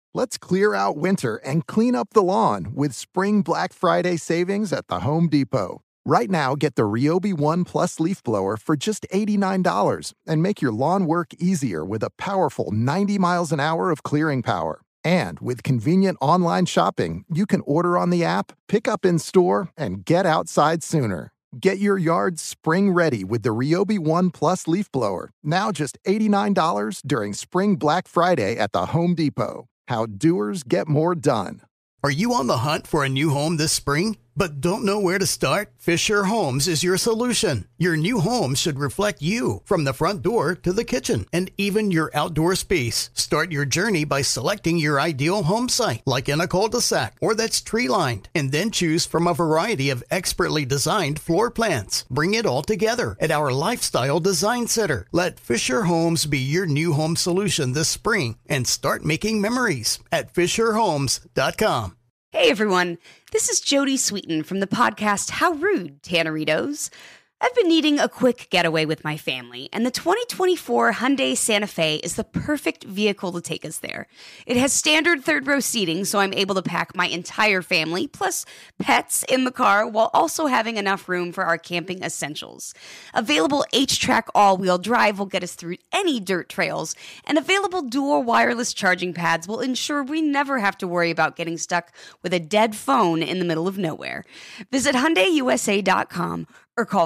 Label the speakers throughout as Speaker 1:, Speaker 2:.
Speaker 1: Let's clear out winter and clean up the lawn with Spring Black Friday savings at the Home Depot. Right now, get the Ryobi One Plus leaf blower for just $89 and make your lawn work easier with a powerful 90 miles an hour of clearing power. And with convenient online shopping, you can order on the app, pick up in store, and get outside sooner. Get your yard spring ready with the Ryobi One Plus leaf blower, now just $89 during Spring Black Friday at the Home Depot. How doers get more done.
Speaker 2: Are you on the hunt for a new home this spring, but don't know where to start? Fisher Homes is your solution. Your new home should reflect you, from the front door to the kitchen, and even your outdoor space. Start your journey by selecting your ideal home site, like in a cul-de-sac or that's tree-lined, and then choose from a variety of expertly designed floor plans. Bring it all together at our Lifestyle Design Center. Let Fisher Homes be your new home solution this spring and start making memories at FisherHomes.com.
Speaker 3: Hey everyone, this is Jody Sweeten from the podcast How Rude, Tanneritos. I've been needing a quick getaway with my family, and the 2024 Hyundai Santa Fe is the perfect vehicle to take us there. It has standard third-row seating, so I'm able to pack my entire family, plus pets, in the car, while also having enough room for our camping essentials. Available H-Track all-wheel drive will get us through any dirt trails, and available dual wireless charging pads will ensure we never have to worry about getting stuck with a dead phone in the middle of nowhere. Visit HyundaiUSA.com or call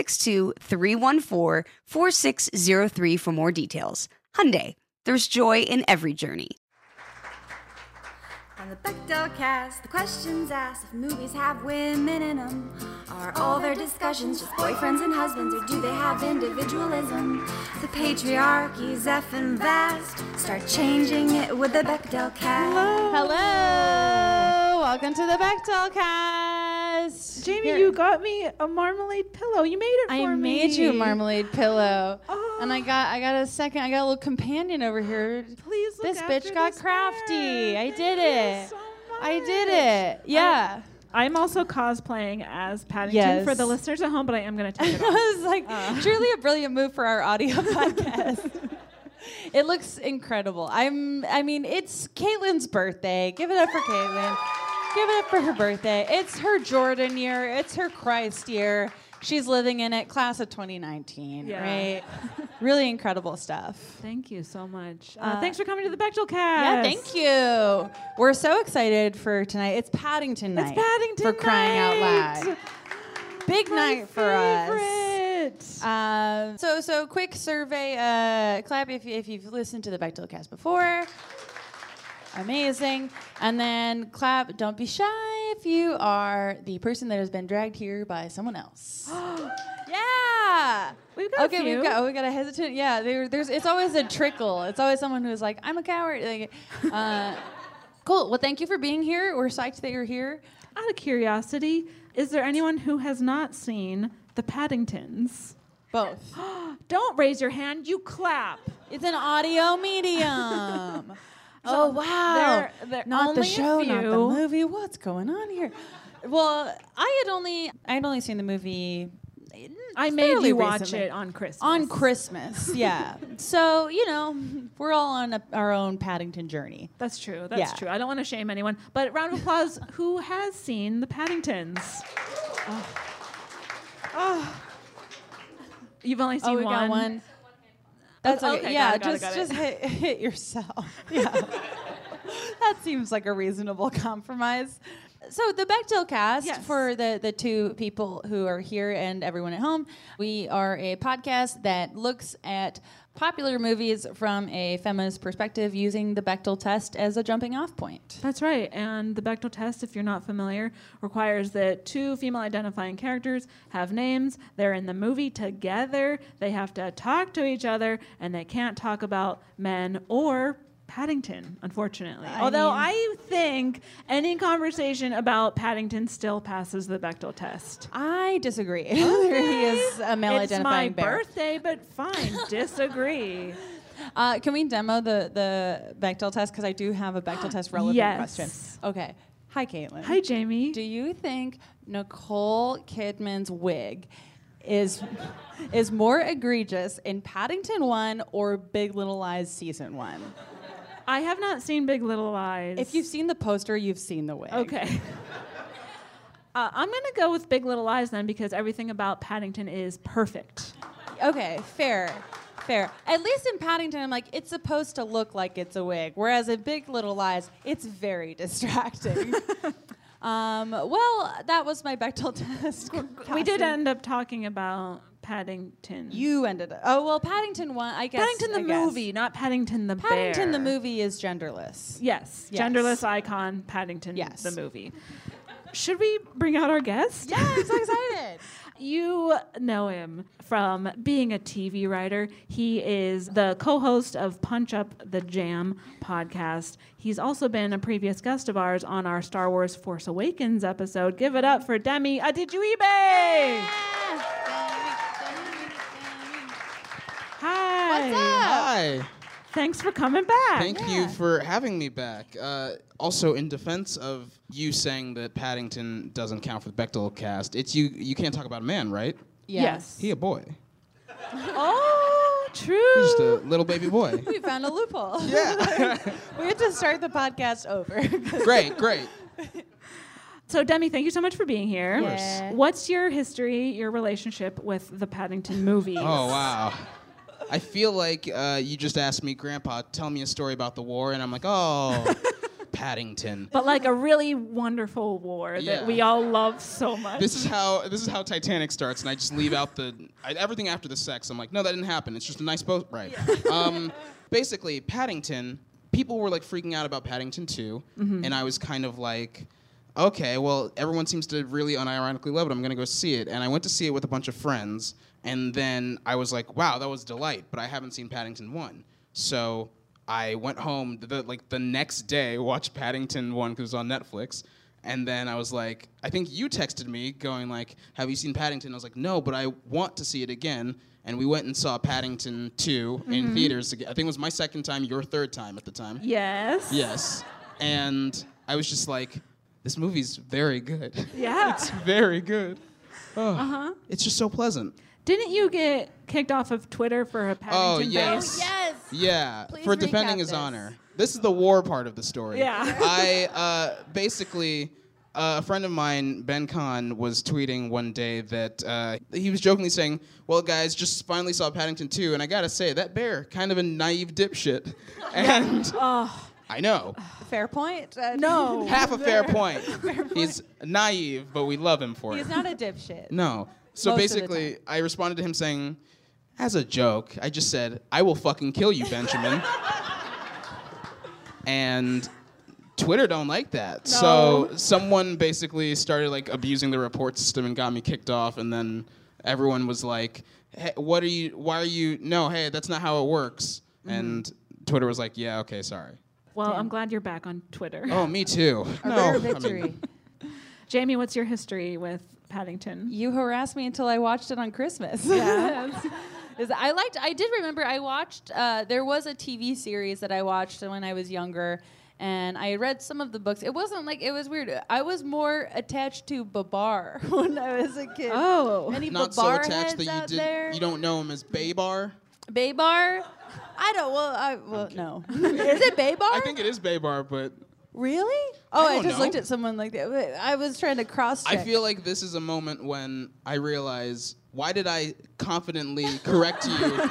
Speaker 3: 562-314-4603 for more details. Hyundai, there's joy in every journey.
Speaker 4: On the Bechdel cast, the questions asked if movies have women in them. Are all their discussions just boyfriends and husbands, or do they have individualism? The patriarchy's effing vast. Start changing it with the Bechdel cast.
Speaker 5: Hello! Welcome to the Bechdel cast.
Speaker 6: Jamie, you got me a marmalade pillow. You made it for me.
Speaker 5: I made you a marmalade pillow.
Speaker 6: Oh.
Speaker 5: And I got a little companion over here.
Speaker 6: Please look
Speaker 5: This
Speaker 6: after
Speaker 5: bitch got
Speaker 6: this
Speaker 5: crafty.
Speaker 6: bear.
Speaker 5: I did
Speaker 6: Thank
Speaker 5: it.
Speaker 6: you so
Speaker 5: I did
Speaker 6: much.
Speaker 5: it. Yeah.
Speaker 6: I'm also cosplaying as Paddington
Speaker 5: Yes.
Speaker 6: for the listeners at home, but I am going to take it off.
Speaker 5: I was like, truly a brilliant move for our audio podcast. It looks incredible. It's Caitlin's birthday. Give it up for Caitlin. Give it up for her birthday. It's her Jordan year. It's her Christ year. She's living in it. Class of 2019,
Speaker 6: Yeah.
Speaker 5: right? Really incredible stuff.
Speaker 6: Thank you so much. Thanks for coming to the Bechdel cast.
Speaker 5: Yeah, thank you. We're so excited for tonight. It's Paddington night.
Speaker 6: It's Paddington
Speaker 5: for crying out loud. Big night for us. So quick survey. Clap if you've listened to the Bechdel cast before. Amazing. And then clap, don't be shy if you are the person that has been dragged here by someone else. Yeah.
Speaker 6: We've got a
Speaker 5: Okay,
Speaker 6: few.
Speaker 5: we got a hesitant. Yeah, there's it's always a trickle. It's always someone who's like, I'm a coward. Like, cool. Well, thank you for being here. We're psyched that you're here.
Speaker 6: Out of curiosity, is there anyone who has not seen the Paddingtons?
Speaker 5: Both.
Speaker 6: Don't raise your hand, you clap.
Speaker 5: It's an audio medium. Oh, wow.
Speaker 6: They're
Speaker 5: Not
Speaker 6: only
Speaker 5: the show,
Speaker 6: a few.
Speaker 5: not the movie. What's going on here? Well, I had only seen the movie.
Speaker 6: I made
Speaker 5: fairly
Speaker 6: you watch
Speaker 5: recently.
Speaker 6: it on Christmas.
Speaker 5: On Christmas, yeah. So, we're all on our own Paddington journey.
Speaker 6: That's true. That's
Speaker 5: Yeah.
Speaker 6: true. I don't want to shame anyone, but round of applause. Who has seen the Paddingtons? Oh. You've only seen
Speaker 5: we
Speaker 6: one.
Speaker 5: got one. That's
Speaker 6: Oh,
Speaker 5: okay.
Speaker 6: okay,
Speaker 5: Yeah,
Speaker 6: got it.
Speaker 5: just hit yourself. Yeah. That seems like a reasonable compromise. So the Bechdel cast,
Speaker 6: Yes.
Speaker 5: for the two people who are here and everyone at home, we are a podcast that looks at popular movies from a feminist perspective using the Bechdel test as a jumping off point.
Speaker 6: That's right. And the Bechdel test, if you're not familiar, requires that two female identifying characters have names. They're in the movie together. They have to talk to each other, and they can't talk about men or Paddington, unfortunately. Although I think any conversation about Paddington still passes the Bechdel test.
Speaker 5: I disagree. He is a male
Speaker 6: It's
Speaker 5: identifying
Speaker 6: my
Speaker 5: bear.
Speaker 6: birthday, but fine, disagree.
Speaker 5: Can we demo the Bechdel test? Because I do have a Bechdel test relevant
Speaker 6: Yes.
Speaker 5: question. Okay. Hi, Caitlin.
Speaker 6: Hi, Jamie.
Speaker 5: Do you think Nicole Kidman's wig is more egregious in Paddington 1 or Big Little Lies season 1?
Speaker 6: I have not seen Big Little Lies.
Speaker 5: If you've seen the poster, you've seen the wig.
Speaker 6: Okay. I'm going to go with Big Little Lies then because everything about Paddington is perfect.
Speaker 5: Okay, fair. At least in Paddington, I'm like, it's supposed to look like it's a wig. Whereas in Big Little Lies, it's very distracting. Well, that was my Bechdel test.
Speaker 6: We did end up talking about Paddington.
Speaker 5: You ended up. Oh, well, Paddington won, I guess.
Speaker 6: Paddington the movie, not Paddington the bear.
Speaker 5: Paddington the movie is genderless.
Speaker 6: Yes. Genderless icon, Paddington the movie. Should we bring out our guest?
Speaker 5: Yeah, I'm so excited.
Speaker 6: You know him from being a TV writer. He is the co-host of Punch Up the Jam podcast. He's also been a previous guest of ours on our Star Wars Force Awakens episode. Give it up for Demi Adejuyigbe! Hi.
Speaker 5: What's up?
Speaker 7: Hi.
Speaker 6: Thanks for coming back.
Speaker 7: Thank you for having me back. Also, in defense of you saying that Paddington doesn't count for the Bechdel cast, it's you can't talk about a man, right?
Speaker 6: Yes.
Speaker 7: He a boy.
Speaker 6: Oh, true.
Speaker 7: He's just a little baby boy.
Speaker 5: We found a loophole.
Speaker 7: Yeah.
Speaker 5: We had to start the podcast over.
Speaker 7: Great.
Speaker 6: So, Demi, thank you so much for being here.
Speaker 5: Of course. Yeah.
Speaker 6: What's your history, your relationship with the Paddington movies?
Speaker 7: Oh, wow. I feel like you just asked me, Grandpa, tell me a story about the war, and I'm like, oh, Paddington.
Speaker 6: But like a really wonderful war that we all love so much.
Speaker 7: This is how Titanic starts, and I just leave out everything after the sex. I'm like, no, that didn't happen. It's just a nice boat ride. Yeah. Basically, Paddington. People were like freaking out about Paddington 2, and I was kind of like, okay, well, everyone seems to really unironically love it. I'm gonna go see it, and I went to see it with a bunch of friends, and then I was like, wow, that was a delight. But I haven't seen Paddington 1, so I went home the next day, watched Paddington 1 because it was on Netflix, and then I was like, I think you texted me going like, have you seen Paddington? I was like, no, but I want to see it again, and we went and saw Paddington 2 in theaters. I think it was my second time, your third time at the time.
Speaker 6: Yes.
Speaker 7: Yes, and I was just like, this movie's very good.
Speaker 6: Yeah.
Speaker 7: It's very good. Oh, It's just so pleasant.
Speaker 6: Didn't you get kicked off of Twitter for a Paddington
Speaker 7: yes.
Speaker 6: base?
Speaker 5: Yes.
Speaker 7: Yeah,
Speaker 5: Please
Speaker 7: for
Speaker 5: recap
Speaker 7: defending his
Speaker 5: this.
Speaker 7: honor. This is the war part of the story.
Speaker 6: Yeah.
Speaker 7: I basically, a friend of mine, Ben Kahn, was tweeting one day that he was jokingly saying, well, guys, just finally saw Paddington 2, and I gotta say, that bear, kind of a naive dipshit. And I know.
Speaker 5: Fair point.
Speaker 6: No.
Speaker 7: Half a fair point. He's naive, but we love him for it.
Speaker 5: He's not a dipshit.
Speaker 7: No. So
Speaker 5: Most of the
Speaker 7: basically,
Speaker 5: time.
Speaker 7: I responded to him saying, as a joke, I just said, I will fucking kill you, Benjamin. And Twitter don't like that.
Speaker 6: No.
Speaker 7: So someone basically started like abusing the report system and got me kicked off, and then everyone was like, hey, hey, that's not how it works. And Twitter was like, yeah, okay, sorry.
Speaker 6: Well, I'm glad you're back on Twitter.
Speaker 7: Oh, me too.
Speaker 5: Rare victory.
Speaker 6: Jamie, what's your history with Paddington?
Speaker 5: You harassed me until I watched it on Christmas.
Speaker 6: Yeah.
Speaker 5: I did remember I watched, there was a TV series that I watched when I was younger, and I read some of the books. It wasn't like, it was weird. I was more attached to Babar when I was a kid.
Speaker 6: Oh.
Speaker 5: Any
Speaker 7: Not so
Speaker 5: Babar
Speaker 7: attached
Speaker 5: heads out
Speaker 7: that
Speaker 5: there?
Speaker 7: you don't know him as Baybar.
Speaker 5: Baybar? No. Is it Baybar?
Speaker 7: I think it is Baybar, but
Speaker 5: Really? Oh, I
Speaker 7: don't
Speaker 5: just
Speaker 7: know.
Speaker 5: looked at someone like that. I was trying to cross-check.
Speaker 7: I feel like this is a moment when I realize, why did I confidently correct you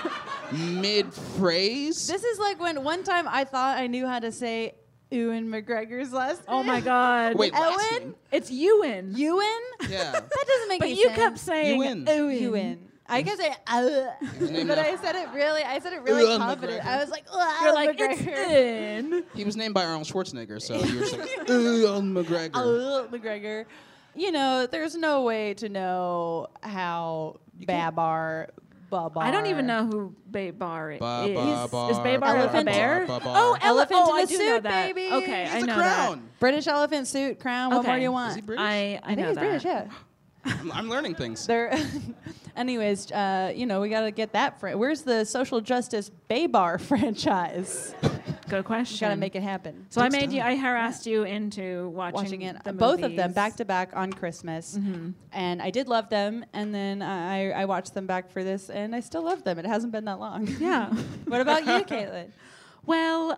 Speaker 7: mid-phrase?
Speaker 5: This is like when one time I thought I knew how to say Ewan McGregor's last name.
Speaker 6: Oh my God.
Speaker 7: Wait, last
Speaker 5: Ewan?
Speaker 7: name?
Speaker 6: It's Ewan.
Speaker 5: Ewan?
Speaker 7: Yeah.
Speaker 5: That doesn't make
Speaker 6: But
Speaker 5: any
Speaker 6: you
Speaker 5: sense.
Speaker 6: kept saying
Speaker 7: Ewan.
Speaker 5: Ewan. I guess
Speaker 7: named
Speaker 5: but
Speaker 7: after-
Speaker 5: I said it really
Speaker 7: Ewan
Speaker 5: confident.
Speaker 7: McGregor.
Speaker 5: I was like,
Speaker 6: You're like, it's
Speaker 5: McGregor.
Speaker 6: in.
Speaker 7: He was named by Arnold Schwarzenegger, so you were just like, McGregor.
Speaker 5: McGregor. You know, there's no way to know how Babar.
Speaker 6: I don't even know who Baybar is.
Speaker 7: Ba-ba-bar.
Speaker 6: Is Baybar a
Speaker 5: Elephant.
Speaker 6: bear?
Speaker 7: Ba-ba-bar.
Speaker 6: Oh,
Speaker 5: Elephant
Speaker 6: oh,
Speaker 5: in
Speaker 6: I
Speaker 5: the
Speaker 6: do know
Speaker 5: suit,
Speaker 6: that.
Speaker 5: baby.
Speaker 6: Okay,
Speaker 7: He's
Speaker 6: I
Speaker 7: the
Speaker 6: know
Speaker 7: crown.
Speaker 5: British elephant suit, crown. What
Speaker 6: Okay.
Speaker 5: more do you
Speaker 7: Is
Speaker 5: want?
Speaker 7: he British?
Speaker 6: I
Speaker 5: I think
Speaker 6: know
Speaker 5: he's
Speaker 6: that.
Speaker 5: British, yeah.
Speaker 7: I'm learning things.
Speaker 5: They're anyways, you know, we got to get that. Where's the social justice Baybar franchise?
Speaker 6: Good question.
Speaker 5: Got to make it happen.
Speaker 6: So I harassed you into
Speaker 5: Watching it,
Speaker 6: the
Speaker 5: both of them
Speaker 6: movies.
Speaker 5: back to back on Christmas, and I did love them. And then I watched them back for this, and I still love them. It hasn't been that long.
Speaker 6: Yeah.
Speaker 5: What about you, Caitlin?
Speaker 6: Well,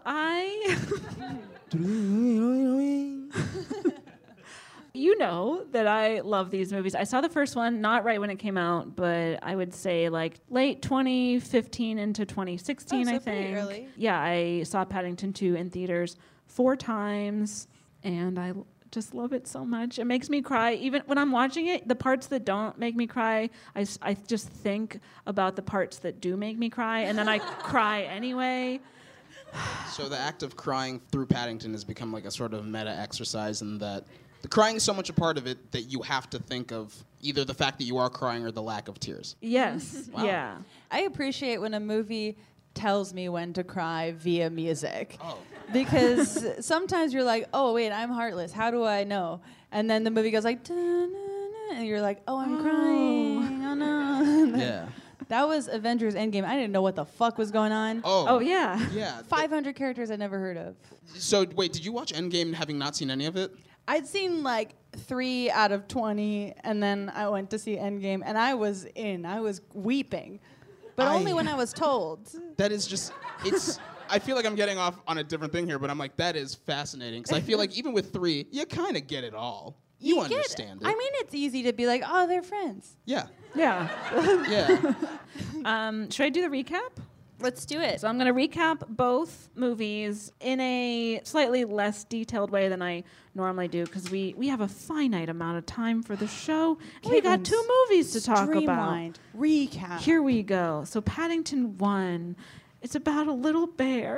Speaker 6: you know that I love these movies. I saw the first one, not right when it came out, but I would say like late 2015 into 2016, I think.
Speaker 5: Pretty early.
Speaker 6: Yeah, I saw Paddington 2 in theaters 4 times, and I just love it so much. It makes me cry. Even when I'm watching it, the parts that don't make me cry, I just think about the parts that do make me cry, and then I cry anyway.
Speaker 7: So the act of crying through Paddington has become like a sort of meta exercise in that the crying is so much a part of it that you have to think of either the fact that you are crying or the lack of tears.
Speaker 6: Yes.
Speaker 7: Wow.
Speaker 6: Yeah.
Speaker 5: I appreciate when a movie tells me when to cry via music.
Speaker 7: Oh.
Speaker 5: Because sometimes you're like, oh, wait, I'm heartless. How do I know? And then the movie goes like, "Da-na-na," and you're like, oh, I'm crying. Oh, no.
Speaker 7: Yeah.
Speaker 5: That was Avengers Endgame. I didn't know what the fuck was going on.
Speaker 6: Oh, yeah.
Speaker 7: Yeah.
Speaker 5: 500 characters I'd never heard of.
Speaker 7: So, wait, did you watch Endgame having not seen any of it?
Speaker 5: I'd seen like 3 out of 20, and then I went to see Endgame, and I was weeping. But only when I was told.
Speaker 7: That is just, it's, I feel like I'm getting off on a different thing here, but I'm like, that is fascinating. Because I feel like even with 3, you kind of get it all. You understand it.
Speaker 5: I mean, it's easy to be like, oh, they're friends.
Speaker 7: Yeah.
Speaker 6: Yeah.
Speaker 7: Yeah.
Speaker 6: Should I do the recap?
Speaker 5: Let's do it.
Speaker 6: So I'm going to recap both movies in a slightly less detailed way than I normally do because we have a finite amount of time for the show. And we got 2 movies to talk about.
Speaker 5: Streamlined. Recap.
Speaker 6: Here we go. So Paddington 1, it's about a little bear.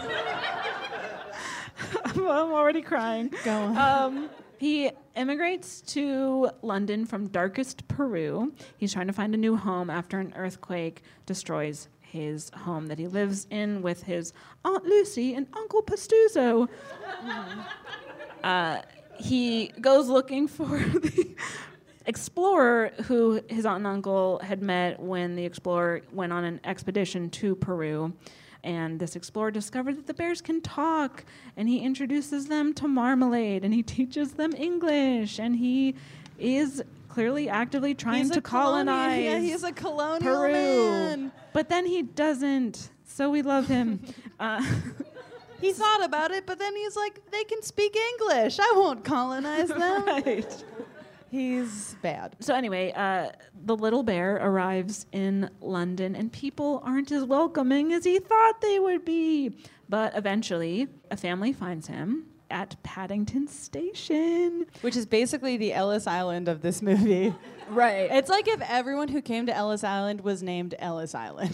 Speaker 6: I'm already crying.
Speaker 5: Go on.
Speaker 6: He immigrates to London from darkest Peru. He's trying to find a new home after an earthquake destroys his home that he lives in with his Aunt Lucy and Uncle Pastuzo. He goes looking for the explorer who his aunt and uncle had met when the explorer went on an expedition to Peru. And this explorer discovered that the bears can talk, and he introduces them to Marmalade, and he teaches them English, and he is clearly actively trying to colonize
Speaker 5: Yeah, he's a colonial
Speaker 6: Peru.
Speaker 5: man.
Speaker 6: But then he doesn't, so we love him.
Speaker 5: He thought about it, but then he's like, they can speak English. I won't colonize them.
Speaker 6: Right.
Speaker 5: He's bad.
Speaker 6: So anyway, the little bear arrives in London, and people aren't as welcoming as he thought they would be. But eventually, a family finds him at Paddington Station.
Speaker 5: Which is basically the Ellis Island of this movie.
Speaker 6: Right.
Speaker 5: It's like if everyone who came to Ellis Island was named Ellis Island.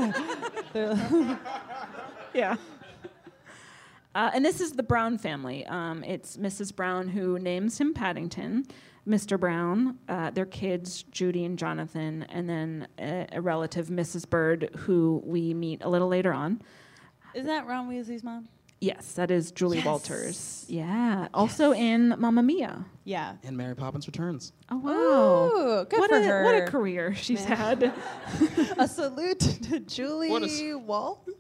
Speaker 6: Yeah. And this is the Brown family. It's Mrs. Brown who names him Paddington, Mr. Brown, their kids, Judy and Jonathan, and then a relative, Mrs. Bird, who we meet a little later on.
Speaker 5: Is that Ron Weasley's mom?
Speaker 6: Yes, that is Julie Walters. Yeah. Also in Mamma Mia.
Speaker 5: Yeah.
Speaker 7: And Mary Poppins Returns.
Speaker 6: Oh, wow.
Speaker 5: Ooh, good for her.
Speaker 6: What a career she's had.
Speaker 5: A salute to Julie Walters.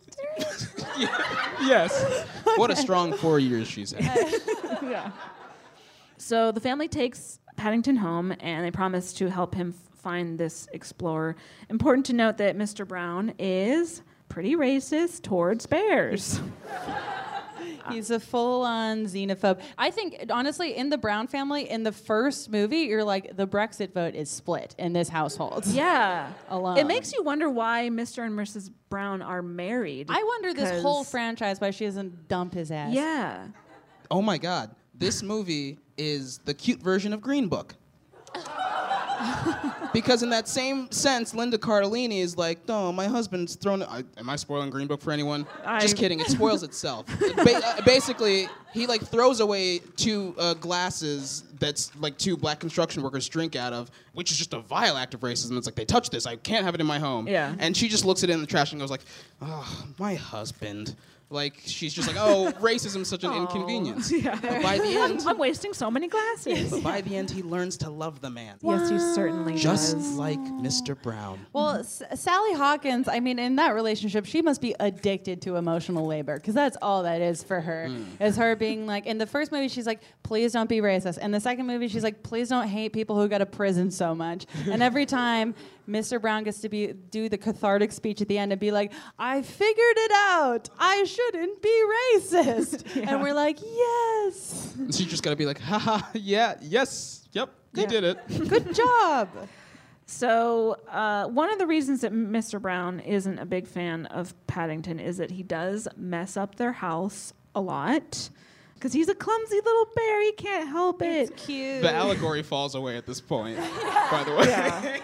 Speaker 7: Yes. What a strong 4 years she's had.
Speaker 6: Yeah. So the family takes Paddington home, and they promise to help him find this explorer. Important to note that Mr. Brown is pretty racist towards bears.
Speaker 5: He's a full-on xenophobe. I think, honestly, in the Brown family, in the first movie, you're like, the Brexit vote is split in this household.
Speaker 6: Yeah.
Speaker 5: Alone.
Speaker 6: It makes you wonder why Mr. and Mrs. Brown are married.
Speaker 5: I wonder this whole franchise why she doesn't dump his ass.
Speaker 6: Yeah.
Speaker 7: Oh my God. This movie is the cute version of Green Book. Because in that same sense, Linda Cardellini is like, no, my husband's thrown... am I spoiling Green Book for anyone? Just kidding. It spoils itself. Basically, he like throws away 2 glasses that's like 2 black construction workers drink out of, which is just a vile act of racism. It's like, they touched this. I can't have it in my home.
Speaker 6: Yeah.
Speaker 7: And she just looks at it in the trash and goes like, oh, my husband. Like, she's just like, oh, racism's such an inconvenience.
Speaker 6: Yeah.
Speaker 7: But by the end...
Speaker 6: I'm wasting so many glasses.
Speaker 7: But by the end, he learns to love the man.
Speaker 6: Yes, he certainly
Speaker 7: Just
Speaker 6: does.
Speaker 7: like Mr. Brown.
Speaker 5: Well, Sally Hawkins, I mean, in that relationship, she must be addicted to emotional labor because that's all that is for her. Is her being like, in the first movie, she's like, please don't be racist. In the second movie, she's like, please don't hate people who go to prison so much. And every time Mr. Brown gets to do the cathartic speech at the end and be like, I figured it out. I shouldn't be racist. And we're like, yes.
Speaker 7: So you just got to be like, haha, yeah, yes, yep, you did it.
Speaker 5: Good job.
Speaker 6: So one of the reasons that Mr. Brown isn't a big fan of Paddington is that he does mess up their house a lot. Because he's a clumsy little bear. He can't help it.
Speaker 5: It's cute.
Speaker 7: The allegory falls away at this point, by the way.
Speaker 6: Yeah.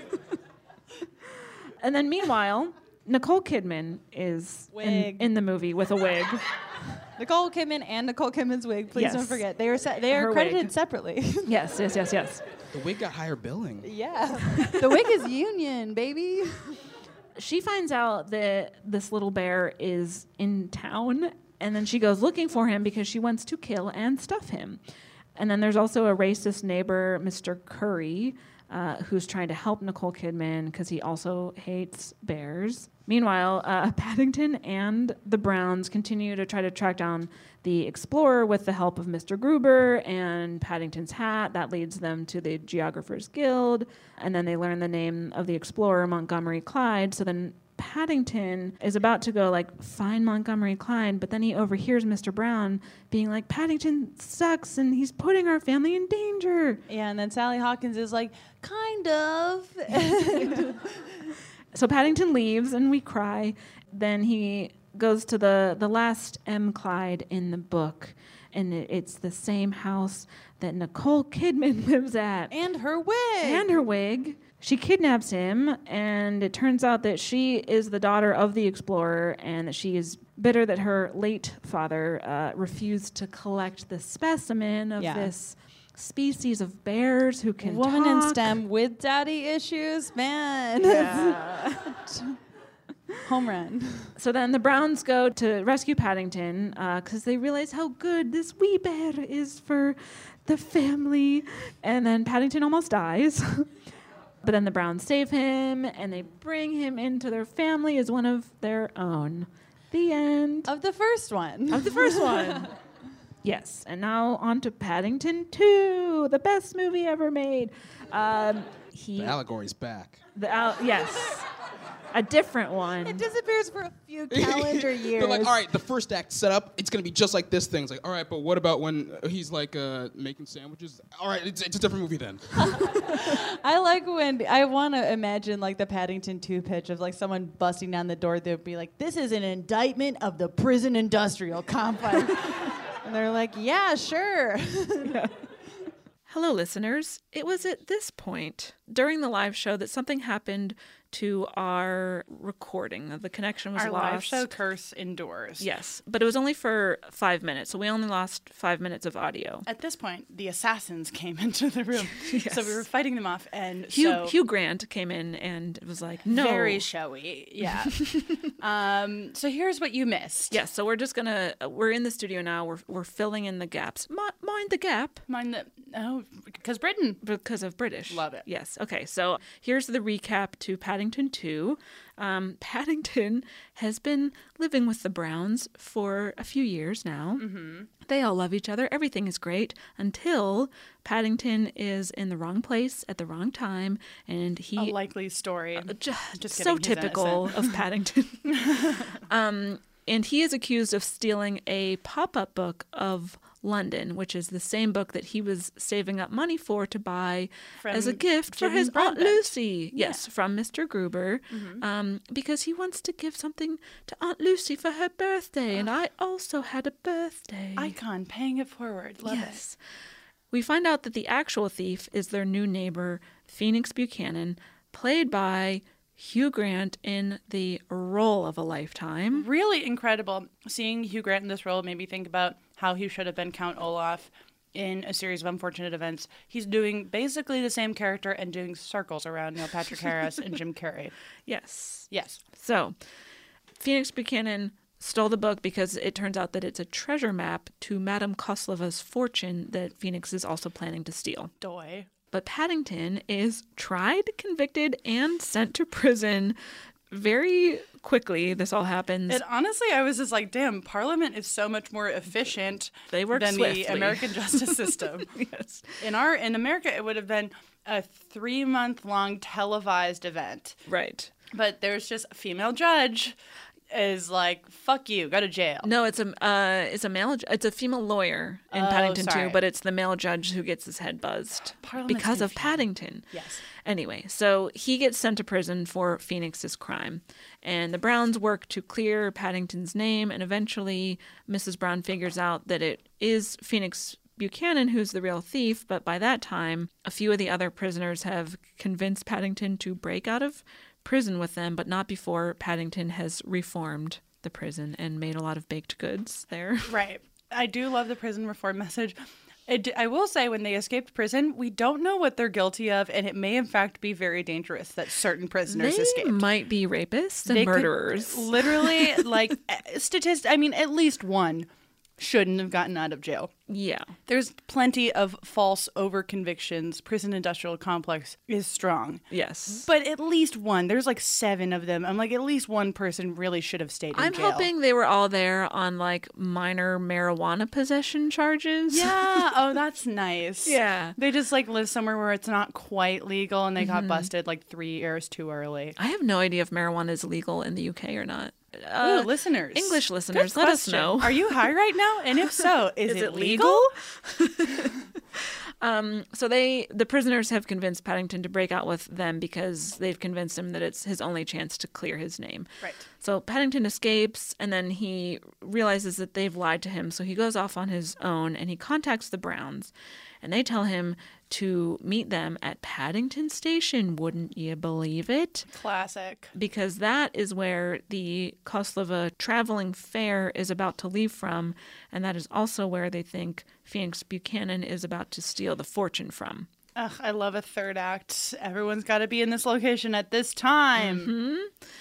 Speaker 6: And then meanwhile, Nicole Kidman is in the movie with a wig.
Speaker 5: Nicole Kidman and Nicole Kidman's wig. Please don't forget. They are
Speaker 6: Her
Speaker 5: credited
Speaker 6: wig.
Speaker 5: separately.
Speaker 6: Yes.
Speaker 7: The wig got higher billing.
Speaker 5: Yeah. The wig is union, baby.
Speaker 6: She finds out that this little bear is in town, and then she goes looking for him because she wants to kill and stuff him. And then there's also a racist neighbor, Mr. Curry, who's trying to help Nicole Kidman because he also hates bears. Meanwhile, Paddington and the Browns continue to try to track down the explorer with the help of Mr. Gruber and Paddington's hat. That leads them to the Geographers Guild, and then they learn the name of the explorer, Montgomery Clyde. So then Paddington is about to go find Montgomery Clyde, but then he overhears Mr. Brown being like, Paddington sucks and he's putting our family in danger.
Speaker 5: Yeah, and then Sally Hawkins is like, kind of.
Speaker 6: So Paddington leaves and we cry. Then he goes to the last M. Clyde in the book, and it's the same house that Nicole Kidman lives at.
Speaker 5: And her wig. She kidnaps him, and it turns out that she is the daughter of the explorer, and that she is bitter that her late father refused to collect the specimen of this species of bears who can
Speaker 6: Woman
Speaker 5: talk.
Speaker 6: in
Speaker 5: STEM with daddy issues, man.
Speaker 6: Yeah.
Speaker 5: Home run.
Speaker 6: So then the Browns go to rescue Paddington because they realize how good this wee bear is for the family. And then Paddington almost dies. But then the Browns save him, and they bring him into their family as one of their own. The end.
Speaker 5: Of the first one.
Speaker 6: Yes, and now on to Paddington 2, the best movie ever made.
Speaker 7: The allegory's back.
Speaker 6: Yes, a different one.
Speaker 5: It disappears for a few calendar years.
Speaker 7: They're like, all right, the first act set up, it's going to be just like this thing. It's like, all right, but what about when he's making sandwiches? All right, it's a different movie then.
Speaker 5: I want to imagine the Paddington 2 pitch of someone busting down the door. They'd be like, this is an indictment of the prison industrial complex. And they're like, yeah, sure.
Speaker 6: Yeah. Hello, listeners. It was at this point during the live show that something happened to our recording. The connection was
Speaker 8: lost.
Speaker 6: Our
Speaker 8: live show curse endures.
Speaker 6: Yes, but it was only for 5 minutes, so we only lost 5 minutes of audio.
Speaker 8: At this point, the assassins came into the room,
Speaker 6: Yes.
Speaker 8: so we were fighting them off, and
Speaker 6: Hugh Grant came in and was like, no.
Speaker 8: Very showy, yeah. So here's what you missed.
Speaker 6: Yes, so we're in the studio now, we're filling in the gaps. Mind the gap.
Speaker 8: Because Britain.
Speaker 6: Because of British.
Speaker 8: Love it.
Speaker 6: Yes, okay, so here's the recap to Paddington 2. Paddington has been living with the Browns for a few years now. Mm-hmm. They all love each other. Everything is great until Paddington is in the wrong place at the wrong time, and
Speaker 8: a likely story.
Speaker 6: Just so typical of Paddington. And he is accused of stealing a pop-up book of London, which is the same book that he was saving up money for to buy as a gift for his Aunt Lucy. Yes, from Mr. Gruber, because he wants to give something to Aunt Lucy for her birthday, and I also had a birthday.
Speaker 8: Icon, paying it forward. Love it.
Speaker 6: We find out that the actual thief is their new neighbor, Phoenix Buchanan, played by Hugh Grant in the role of a lifetime.
Speaker 8: Really incredible. Seeing Hugh Grant in this role made me think about how he should have been Count Olaf in A Series of Unfortunate Events. He's doing basically the same character and doing circles around Neil Patrick Harris and Jim Carrey.
Speaker 6: Yes.
Speaker 8: So,
Speaker 6: Phoenix Buchanan stole the book because it turns out that it's a treasure map to Madame Koslova's fortune that Phoenix is also planning to steal.
Speaker 8: Doy.
Speaker 6: But Paddington is tried, convicted, and sent to prison very quickly, this all happens.
Speaker 8: And honestly, I was just like, damn, Parliament is so much more efficient than
Speaker 6: swiftly.
Speaker 8: the American justice system.
Speaker 6: Yes.
Speaker 8: In America, it would have been a 3-month-long televised event.
Speaker 6: Right.
Speaker 8: But there's just a female judge is like, fuck you, go to jail.
Speaker 6: No, it's a female lawyer in Paddington 2, but it's the male judge who gets his head buzzed because of Paddington.
Speaker 8: Yes.
Speaker 6: Anyway, so he gets sent to prison for Phoenix's crime, and the Browns work to clear Paddington's name, and eventually Mrs. Brown figures out that it is Phoenix Buchanan who's the real thief, but by that time, a few of the other prisoners have convinced Paddington to break out of prison with them, but not before Paddington has reformed the prison and made a lot of baked goods there.
Speaker 8: Right. I do love the prison reform message. I will say, when they escaped prison, we don't know what they're guilty of, and it may in fact be very dangerous that certain prisoners escaped.
Speaker 6: They might be rapists and murderers.
Speaker 8: Literally, like, at least one shouldn't have gotten out of jail.
Speaker 6: Yeah.
Speaker 8: There's plenty of false over-convictions. Prison industrial complex is strong.
Speaker 6: Yes.
Speaker 8: But at least one. There's like 7 of them. I'm like, at least one person really should have stayed in jail.
Speaker 6: I'm hoping they were all there on like minor marijuana possession charges.
Speaker 8: Yeah. Oh, that's nice.
Speaker 6: Yeah.
Speaker 8: They just like live somewhere where it's not quite legal and they got busted like 3 years too early.
Speaker 6: I have no idea if marijuana is legal in the UK or not.
Speaker 8: Ooh, listeners.
Speaker 6: English listeners, let us know.
Speaker 8: Are you high right now? And if so, is it legal?
Speaker 6: So the prisoners have convinced Paddington to break out with them because they've convinced him that it's his only chance to clear his name.
Speaker 8: Right.
Speaker 6: So Paddington escapes, and then he realizes that they've lied to him, so he goes off on his own, and he contacts the Browns, and they tell him to meet them at Paddington Station. Wouldn't you believe it?
Speaker 8: Classic.
Speaker 6: Because that is where the Koslova traveling fair is about to leave from, and that is also where they think Phoenix Buchanan is about to steal the fortune from.
Speaker 8: Ugh, I love a third act. Everyone's got to be in this location at this time.
Speaker 6: Mm-hmm.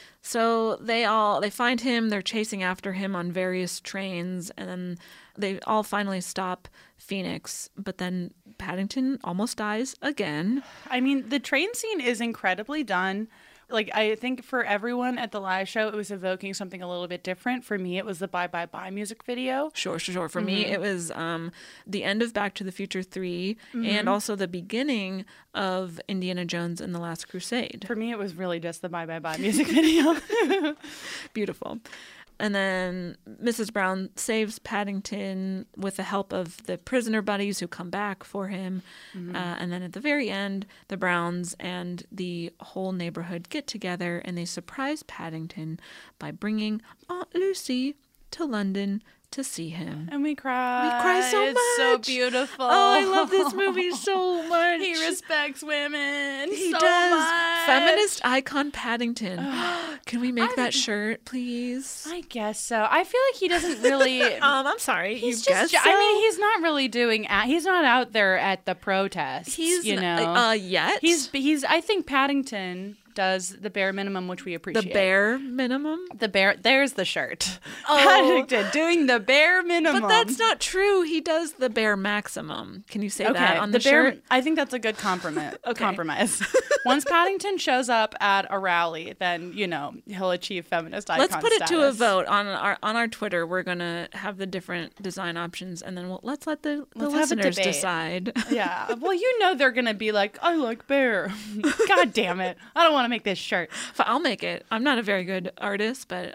Speaker 6: So they find him, they're chasing after him on various trains, and then they all finally stop Phoenix, but then Paddington almost dies again.
Speaker 8: I mean, the train scene is incredibly done. Like, I think for everyone at the live show, it was evoking something a little bit different. For me, it was the Bye Bye Bye music video.
Speaker 6: Sure. For me, it was the end of Back to the Future 3 and also the beginning of Indiana Jones and the Last Crusade.
Speaker 8: For me, it was really just the Bye Bye Bye music video.
Speaker 6: Beautiful. And then Mrs. Brown saves Paddington with the help of the prisoner buddies who come back for him. And then at the very end, the Browns and the whole neighborhood get together and they surprise Paddington by bringing Aunt Lucy to London to see him.
Speaker 8: And we cry.
Speaker 6: We cry so much.
Speaker 8: It's so beautiful.
Speaker 6: Oh, I love this movie so much.
Speaker 8: He respects women
Speaker 6: He
Speaker 8: so
Speaker 6: does.
Speaker 8: much.
Speaker 6: Feminist icon Paddington. Can we make that shirt, please?
Speaker 8: I guess so. I feel like he doesn't really...
Speaker 6: I'm sorry.
Speaker 8: He's
Speaker 6: you
Speaker 8: just...
Speaker 6: guess so?
Speaker 8: I mean, he's not really doing... He's not out there at the protests,
Speaker 6: He's,
Speaker 8: you know?
Speaker 6: Yet?
Speaker 8: He's... I think Paddington does the bare minimum, which we appreciate.
Speaker 6: The bare minimum?
Speaker 8: There's the shirt.
Speaker 6: Oh.
Speaker 8: Paddington doing the bare minimum.
Speaker 6: But that's not true. He does the bare maximum. Can you say that on the shirt?
Speaker 8: I think that's a good compromise. Once Paddington shows up at a rally, then, you know, he'll achieve feminist icon
Speaker 6: Let's put it to a
Speaker 8: status.
Speaker 6: vote on our Twitter. We're going to have the different design options, and then let's let the listeners decide.
Speaker 8: Yeah. Well, you know they're going to be like, I like bear. God damn it. I don't want to make this shirt.
Speaker 6: I'll make it. I'm not a very good artist, but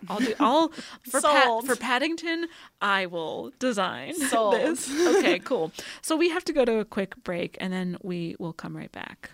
Speaker 6: for Paddington, I will design
Speaker 8: Sold.
Speaker 6: this. Okay, cool. So we have to go to a quick break, and then we will come right back.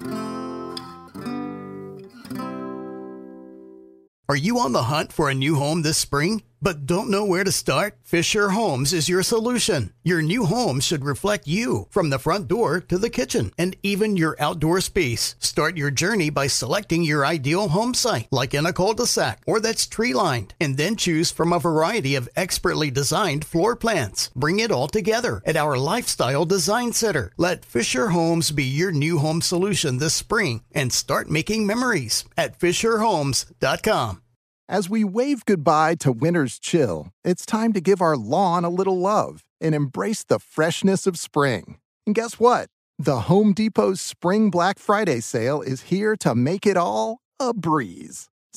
Speaker 2: Are you on the hunt for a new home this spring, but don't know where to start? Fisher Homes is your solution. Your new home should reflect you, from the front door to the kitchen, and even your outdoor space. Start your journey by selecting your ideal home site, like in a cul-de-sac or that's tree-lined, and then choose from a variety of expertly designed floor plans. Bring it all together at our Lifestyle Design Center. Let Fisher Homes be your new home solution this spring and start making memories at FisherHomes.com.
Speaker 1: As we wave goodbye to winter's chill, it's time to give our lawn a little love and embrace the freshness of spring. And guess what? The Home Depot's Spring Black Friday sale is here to make it all a breeze.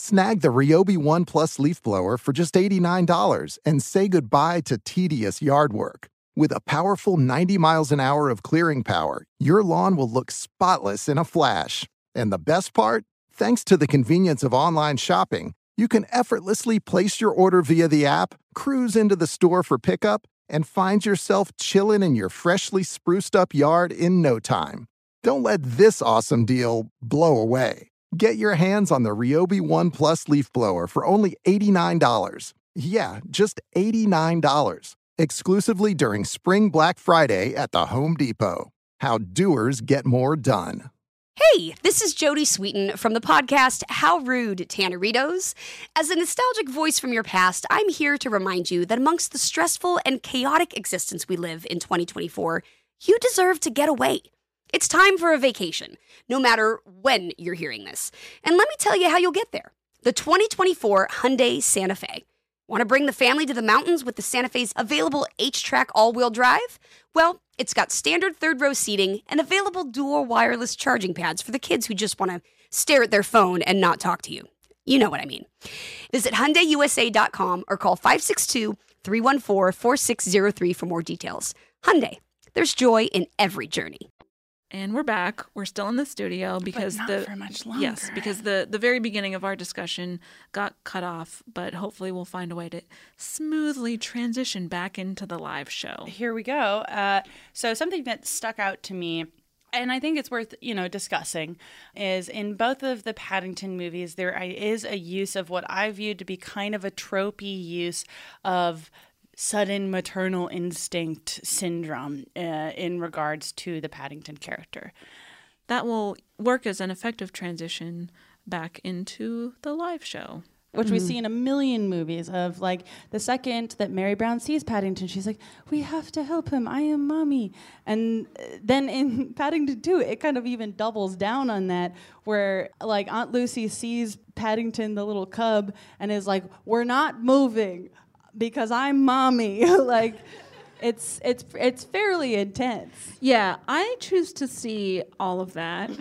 Speaker 1: Snag the Ryobi One Plus leaf blower for just $89 and say goodbye to tedious yard work. With a powerful 90 miles an hour of clearing power, your lawn will look spotless in a flash. And the best part? Thanks to the convenience of online shopping, you can effortlessly place your order via the app, cruise into the store for pickup, and find yourself chilling in your freshly spruced up yard in no time. Don't let this awesome deal blow away. Get your hands on the Ryobi One Plus leaf blower for only $89. Yeah, just $89. Exclusively during Spring Black Friday at the Home Depot. How doers get more done.
Speaker 3: Hey, this is Jodie Sweetin from the podcast How Rude, Tanneritos. As a nostalgic voice from your past, I'm here to remind you that amongst the stressful and chaotic existence we live in 2024, you deserve to get away. It's time for a vacation, no matter when you're hearing this. And let me tell you how you'll get there. The 2024 Hyundai Santa Fe. Want to bring the family to the mountains with the Santa Fe's available H-Track all-wheel drive? Well, it's got standard third-row seating and available dual wireless charging pads for the kids who just want to stare at their phone and not talk to you. You know what I mean. Visit HyundaiUSA.com or call 562-314-4603 for more details. Hyundai, there's joy in every journey.
Speaker 6: And we're back. We're still in the studio because
Speaker 8: but not for much longer.
Speaker 6: Yes, because the very beginning of our discussion got cut off, but hopefully we'll find a way to smoothly transition back into the live show.
Speaker 8: Here we go. So something that stuck out to me, and I think it's worth, discussing, is in both of the Paddington movies, there is a use of what I viewed to be kind of a tropey use of sudden maternal instinct syndrome in regards to the Paddington character.
Speaker 6: That will work as an effective transition back into the live show.
Speaker 5: Which we see in a million movies of, like, the second that Mary Brown sees Paddington, she's like, we have to help him, I am mommy. And then in Paddington 2, it kind of even doubles down on that, where, like, Aunt Lucy sees Paddington, the little cub, and is like, we're not moving because I'm mommy. Like, it's fairly intense.
Speaker 6: Yeah, I choose to see all of that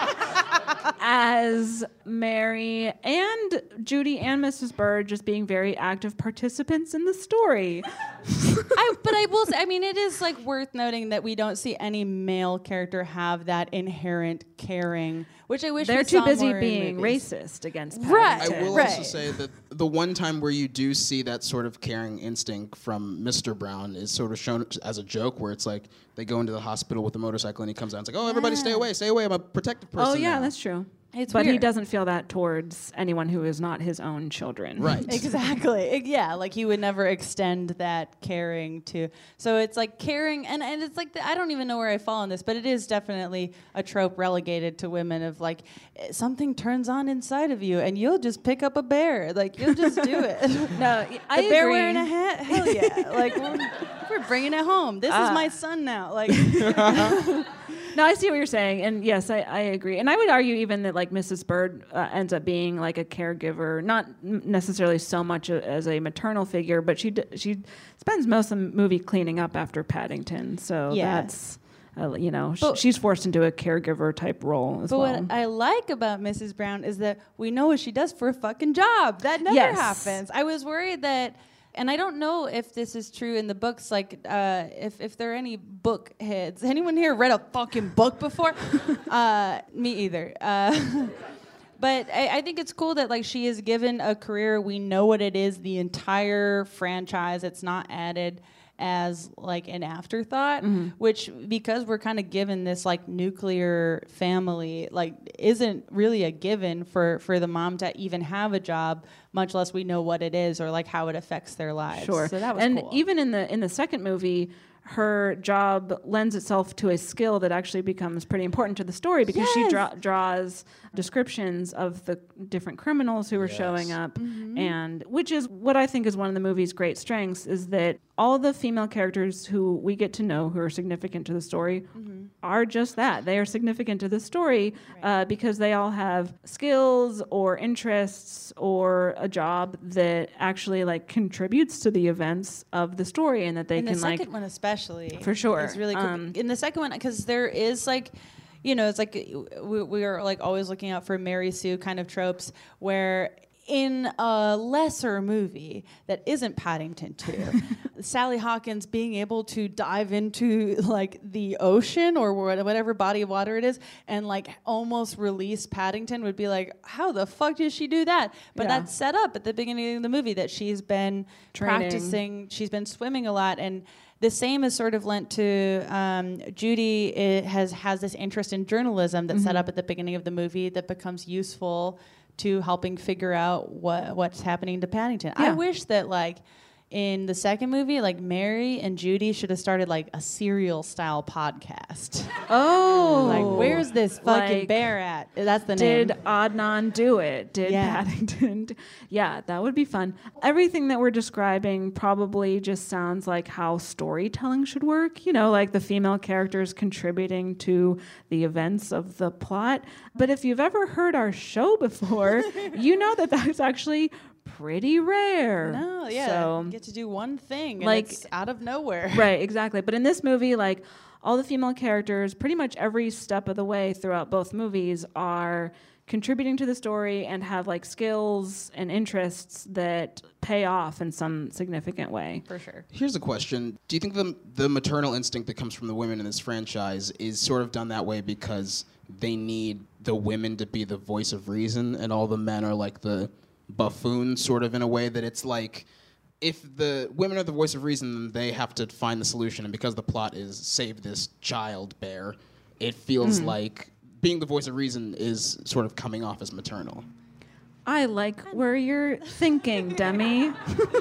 Speaker 6: as Mary and Judy and Mrs. Bird just being very active participants in the story.
Speaker 5: But I will say, I mean, it is, like, worth noting that we don't see any male character have that inherent caring, which I wish
Speaker 6: they're
Speaker 5: we
Speaker 6: too
Speaker 5: saw
Speaker 6: busy
Speaker 5: more in
Speaker 6: being
Speaker 5: movies.
Speaker 6: racist against
Speaker 5: Right.
Speaker 6: Paddington.
Speaker 7: I will
Speaker 5: Right.
Speaker 7: also say that the one time where you do see that sort of caring instinct from Mr. Brown is sort of shown as a joke, where it's like they go into the hospital with the motorcycle and he comes out and it's like, oh, everybody stay away, I'm a protective person.
Speaker 6: Oh, yeah,
Speaker 7: now.
Speaker 6: that's true.
Speaker 5: But
Speaker 6: he doesn't feel that towards anyone who is not his own children.
Speaker 7: Right.
Speaker 5: Exactly. Yeah, like he would never extend that caring to. So it's like caring, and it's like, I don't even know where I fall on this, but it is definitely a trope relegated to women of, like, something turns on inside of you and you'll just pick up a bear. Like, you'll just do it.
Speaker 6: No,
Speaker 5: I bear wearing a hat? Hell yeah. Like, we're bringing it home. This is my son now. Like.
Speaker 6: No, I see what you're saying, and yes, I agree. And I would argue even that, like, Mrs. Bird ends up being like a caregiver, not necessarily so much as a maternal figure, but she spends most of the movie cleaning up after Paddington. So that's she's forced into a caregiver type role as well.
Speaker 5: But what I like about Mrs. Brown is that we know what she does for a fucking job. That never happens. I was worried that. And I don't know if this is true in the books, like, if there are any book heads. Anyone here read a fucking book before? Me either. But I think it's cool that, like, she is given a career. We know what it is, the entire franchise. It's not added as, like, an afterthought, which, because we're kind of given this, like, nuclear family, like, isn't really a given for the mom to even have a job, much less we know what it is or, like, how it affects their lives.
Speaker 6: Sure.
Speaker 5: So that was
Speaker 6: cool.
Speaker 5: cool.
Speaker 6: Even in the second movie, her job lends itself to a skill that actually becomes pretty important to the story because she draws descriptions of the different criminals who are showing up, and which is what I think is one of the movie's great strengths, is that all the female characters who we get to know who are significant to the story are just that. They are significant to the story because they all have skills or interests or a job that actually, like, contributes to the events of the story, and that they
Speaker 5: in
Speaker 6: can,
Speaker 5: the
Speaker 6: like,
Speaker 5: second one especially,
Speaker 6: for sure.
Speaker 5: It's really cool. In the second one, because there is, like, it's like we are, like, always looking out for Mary Sue kind of tropes where in a lesser movie that isn't Paddington 2, Sally Hawkins being able to dive into like the ocean or whatever body of water it is and like almost release Paddington would be like, how the fuck did she do that? But that's set up at the beginning of the movie that she's been practicing, she's been swimming a lot, and the same is sort of lent to Judy. It has this interest in journalism that's set up at the beginning of the movie that becomes useful to helping figure out what's happening to Paddington. I wish that like in the second movie, like Mary and Judy should have started like a serial style podcast.
Speaker 6: Oh,
Speaker 5: like where's this fucking
Speaker 6: like,
Speaker 5: bear at? That's the name.
Speaker 6: Did Adnan do it? Did Paddington? Yeah, that would be fun. Everything that we're describing probably just sounds like how storytelling should work. You know, like the female characters contributing to the events of the plot. But if you've ever heard our show before, you know that that's actually pretty rare.
Speaker 5: No, yeah.
Speaker 6: So,
Speaker 5: you get to do one thing and
Speaker 6: like,
Speaker 5: it's out of nowhere.
Speaker 6: Right, exactly. But in this movie, like all the female characters, pretty much every step of the way throughout both movies are contributing to the story and have like skills and interests that pay off in some significant way.
Speaker 5: For sure.
Speaker 7: Here's a question. Do you think the maternal instinct that comes from the women in this franchise is sort of done that way because they need the women to be the voice of reason and all the men are like the buffoon, sort of, in a way that it's like if the women are the voice of reason, then they have to find the solution, and because the plot is save this child bear, it feels like being the voice of reason is sort of coming off as maternal.
Speaker 6: I like where you're thinking, Demi.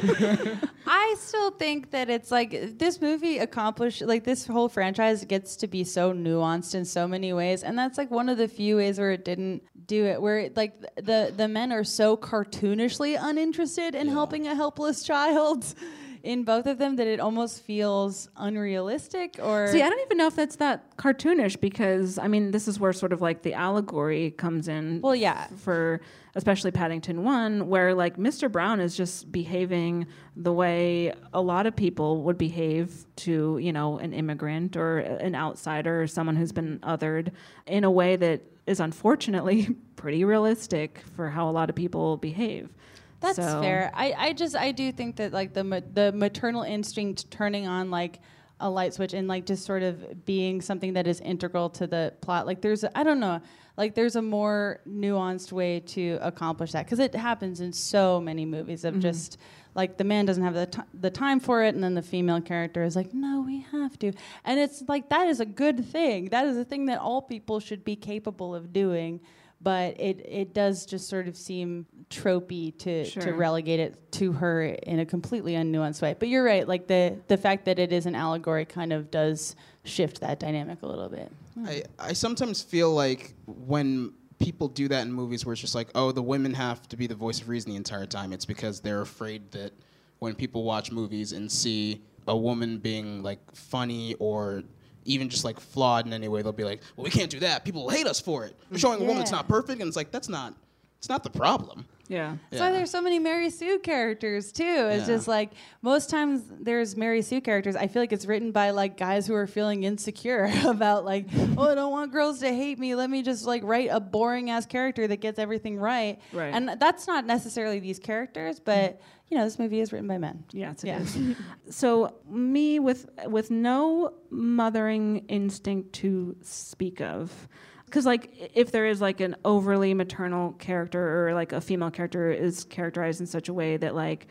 Speaker 5: I still think that it's like this movie accomplished, like this whole franchise gets to be so nuanced in so many ways, and that's like one of the few ways where it didn't do it, where it, like the men are so cartoonishly uninterested in helping a helpless child in both of them that it almost feels unrealistic. Or
Speaker 6: see, I don't even know if that's that cartoonish, because I mean this is where sort of like the allegory comes in.
Speaker 5: Well, yeah,
Speaker 6: for especially Paddington 1, where like Mr. Brown is just behaving the way a lot of people would behave to, you know, an immigrant or an outsider or someone who's been othered, in a way that is unfortunately pretty realistic for how a lot of people behave.
Speaker 5: That's fair. I do think that like the maternal instinct turning on like a light switch and like just sort of being something that is integral to the plot. Like there's a more nuanced way to accomplish that, because it happens in so many movies of just like the man doesn't have the time for it, and then the female character is like, no, we have to, and it's like that is a good thing. That is a thing that all people should be capable of doing. But it does just sort of seem tropey to relegate it to her in a completely unnuanced way. But you're right, like the fact that it is an allegory kind of does shift that dynamic a little bit.
Speaker 7: I sometimes feel like when people do that in movies where it's just like, oh, the women have to be the voice of reason the entire time, it's because they're afraid that when people watch movies and see a woman being like funny or even just like flawed in any way, they'll be like, well, we can't do that. People will hate us for it. We're showing a woman that's not perfect, and it's like, it's not the problem.
Speaker 6: Yeah.
Speaker 5: That's why there's so many Mary Sue characters too. It's just like most times there's Mary Sue characters, I feel like it's written by like guys who are feeling insecure about like, oh, I don't want girls to hate me. Let me just like write a boring ass character that gets everything right.
Speaker 6: Right.
Speaker 5: And that's not necessarily these characters, but you know, this movie is written by men.
Speaker 6: Yes, it is. So me with no mothering instinct to speak of, because like if there is like an overly maternal character or like a female character is characterized in such a way that like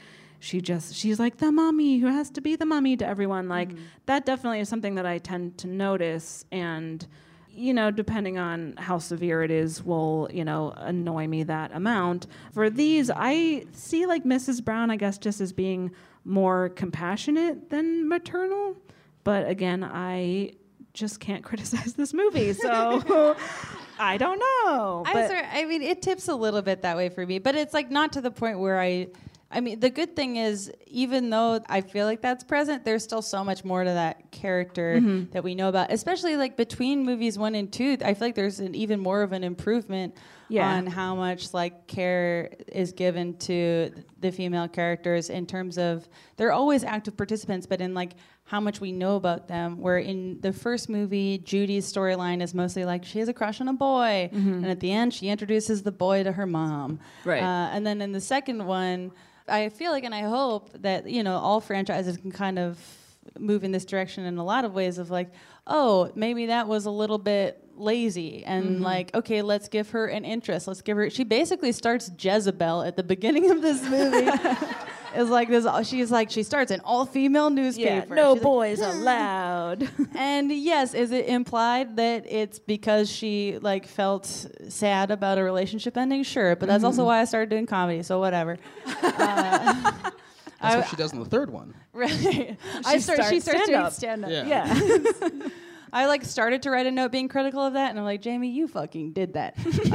Speaker 6: she's like the mommy who has to be the mommy to everyone, like that definitely is something that I tend to notice, and you know, depending on how severe it is, will, you know, annoy me that amount. For these, I see like Mrs. Brown, I guess, just as being more compassionate than maternal. But again, I just can't criticize this movie, so I don't know.
Speaker 5: I mean, it tips a little bit that way for me, but it's like not to the point where I mean, the good thing is, even though I feel like that's present, there's still so much more to that character that we know about, especially like between movies 1 and 2. I feel like there's even more of an improvement on how much like care is given to the female characters in terms of they're always active participants, but in like how much we know about them. Where in the first movie, Judy's storyline is mostly like she has a crush on a boy, and at the end she introduces the boy to her mom.
Speaker 6: Right.
Speaker 5: And then in the second one, I feel like, and I hope that all franchises can kind of move in this direction in a lot of ways of like, oh, maybe that was a little bit lazy, and like, okay, let's give her an interest. Let's give her. She basically starts Jezebel at the beginning of this movie. It's like this. She starts an all-female newspaper.
Speaker 6: Yeah, no
Speaker 5: She's
Speaker 6: boys allowed.
Speaker 5: And yes, is it implied that it's because she like felt sad about a relationship ending? Sure, but that's also why I started doing comedy. So whatever.
Speaker 7: That's what she does in the third one.
Speaker 5: Right.
Speaker 6: She starts
Speaker 5: doing
Speaker 6: stand-up.
Speaker 5: stand-up.
Speaker 6: Yeah.
Speaker 5: I like started to write a note being critical of that, and I'm like, Jamie, you fucking did that.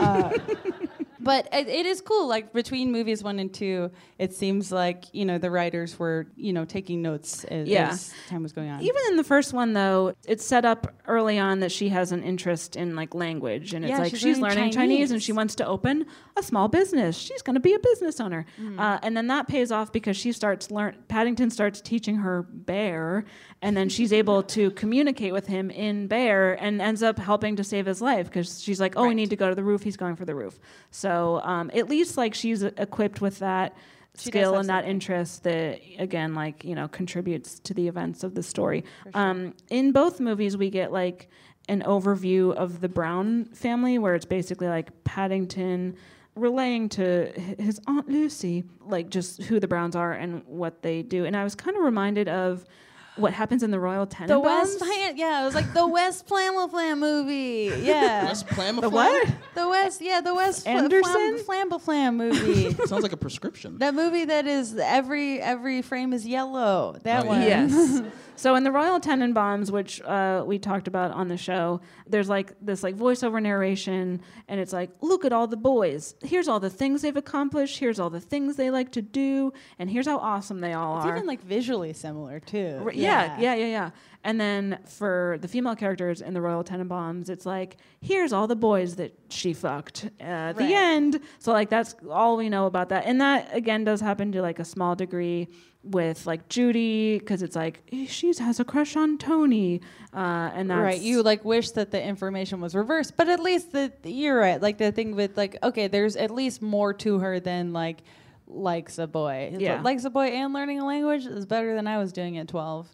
Speaker 5: But it is cool. Like between movies 1 and 2, it seems like the writers were taking notes as time was going on.
Speaker 6: Even in the first one, though, it's set up early on that she has an interest in like language, and it's like she's learning Chinese and she wants to open a small business. She's going to be a business owner, and then that pays off because she starts Paddington starts teaching her Bear, and then she's able to communicate with him in Bear, and ends up helping to save his life because she's like, oh, we need to go to the roof. He's going for the roof. So at least like she's equipped with that skill and that interest that again contributes to the events of the story. Sure. In both movies we get like an overview of the Brown family where it's basically like Paddington relaying to his Aunt Lucy like just who the Browns are and what they do. And I was kind of reminded of what happens in the Royal Tenenbaums.
Speaker 5: The West it was like the West Flamaflam movie. Yeah.
Speaker 7: West Flamaflam?
Speaker 6: The what?
Speaker 5: The West
Speaker 6: Anderson?
Speaker 5: Flambaflam movie.
Speaker 7: Sounds like a prescription.
Speaker 5: That movie that is every frame is yellow. That one.
Speaker 6: Yes. So in the Royal Tenenbaums, which we talked about on the show, there's like this like voiceover narration, and it's like, look at all the boys. Here's all the things they've accomplished. Here's all the things they like to do, and here's how awesome they all are.
Speaker 5: It's even like visually similar too.
Speaker 6: Yeah. And then for the female characters in the Royal Tenenbaums, it's like, here's all the boys that she fucked at the end. So like that's all we know about that. And that again does happen to like a small degree with like Judy, because it's like she has a crush on Tony, and that's
Speaker 5: right. You like wish that the information was reversed, but at least you're right. Like the thing with like, okay, there's at least more to her than like likes a boy.
Speaker 6: Yeah.
Speaker 5: Likes a boy and learning a language is better than I was doing at 12.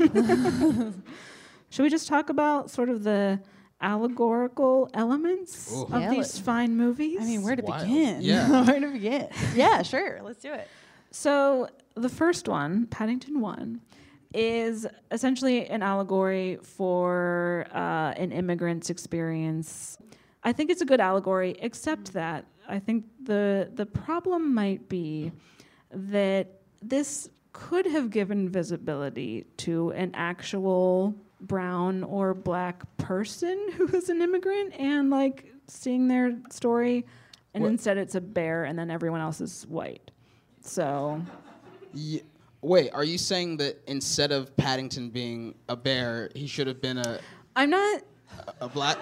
Speaker 6: Should we just talk about sort of the allegorical elements of these fine movies?
Speaker 5: I mean, where to begin?
Speaker 7: Yeah.
Speaker 5: Where to begin? Yeah, sure. Let's do it.
Speaker 6: So the first one, Paddington 1, is essentially an allegory for an immigrant's experience. I think it's a good allegory, except that I think the problem might be that this could have given visibility to an actual brown or black person who is an immigrant and like seeing their story, and instead it's a bear and then everyone else is white. So
Speaker 7: wait, are you saying that instead of Paddington being a bear, he should have been
Speaker 6: I'm not
Speaker 7: a black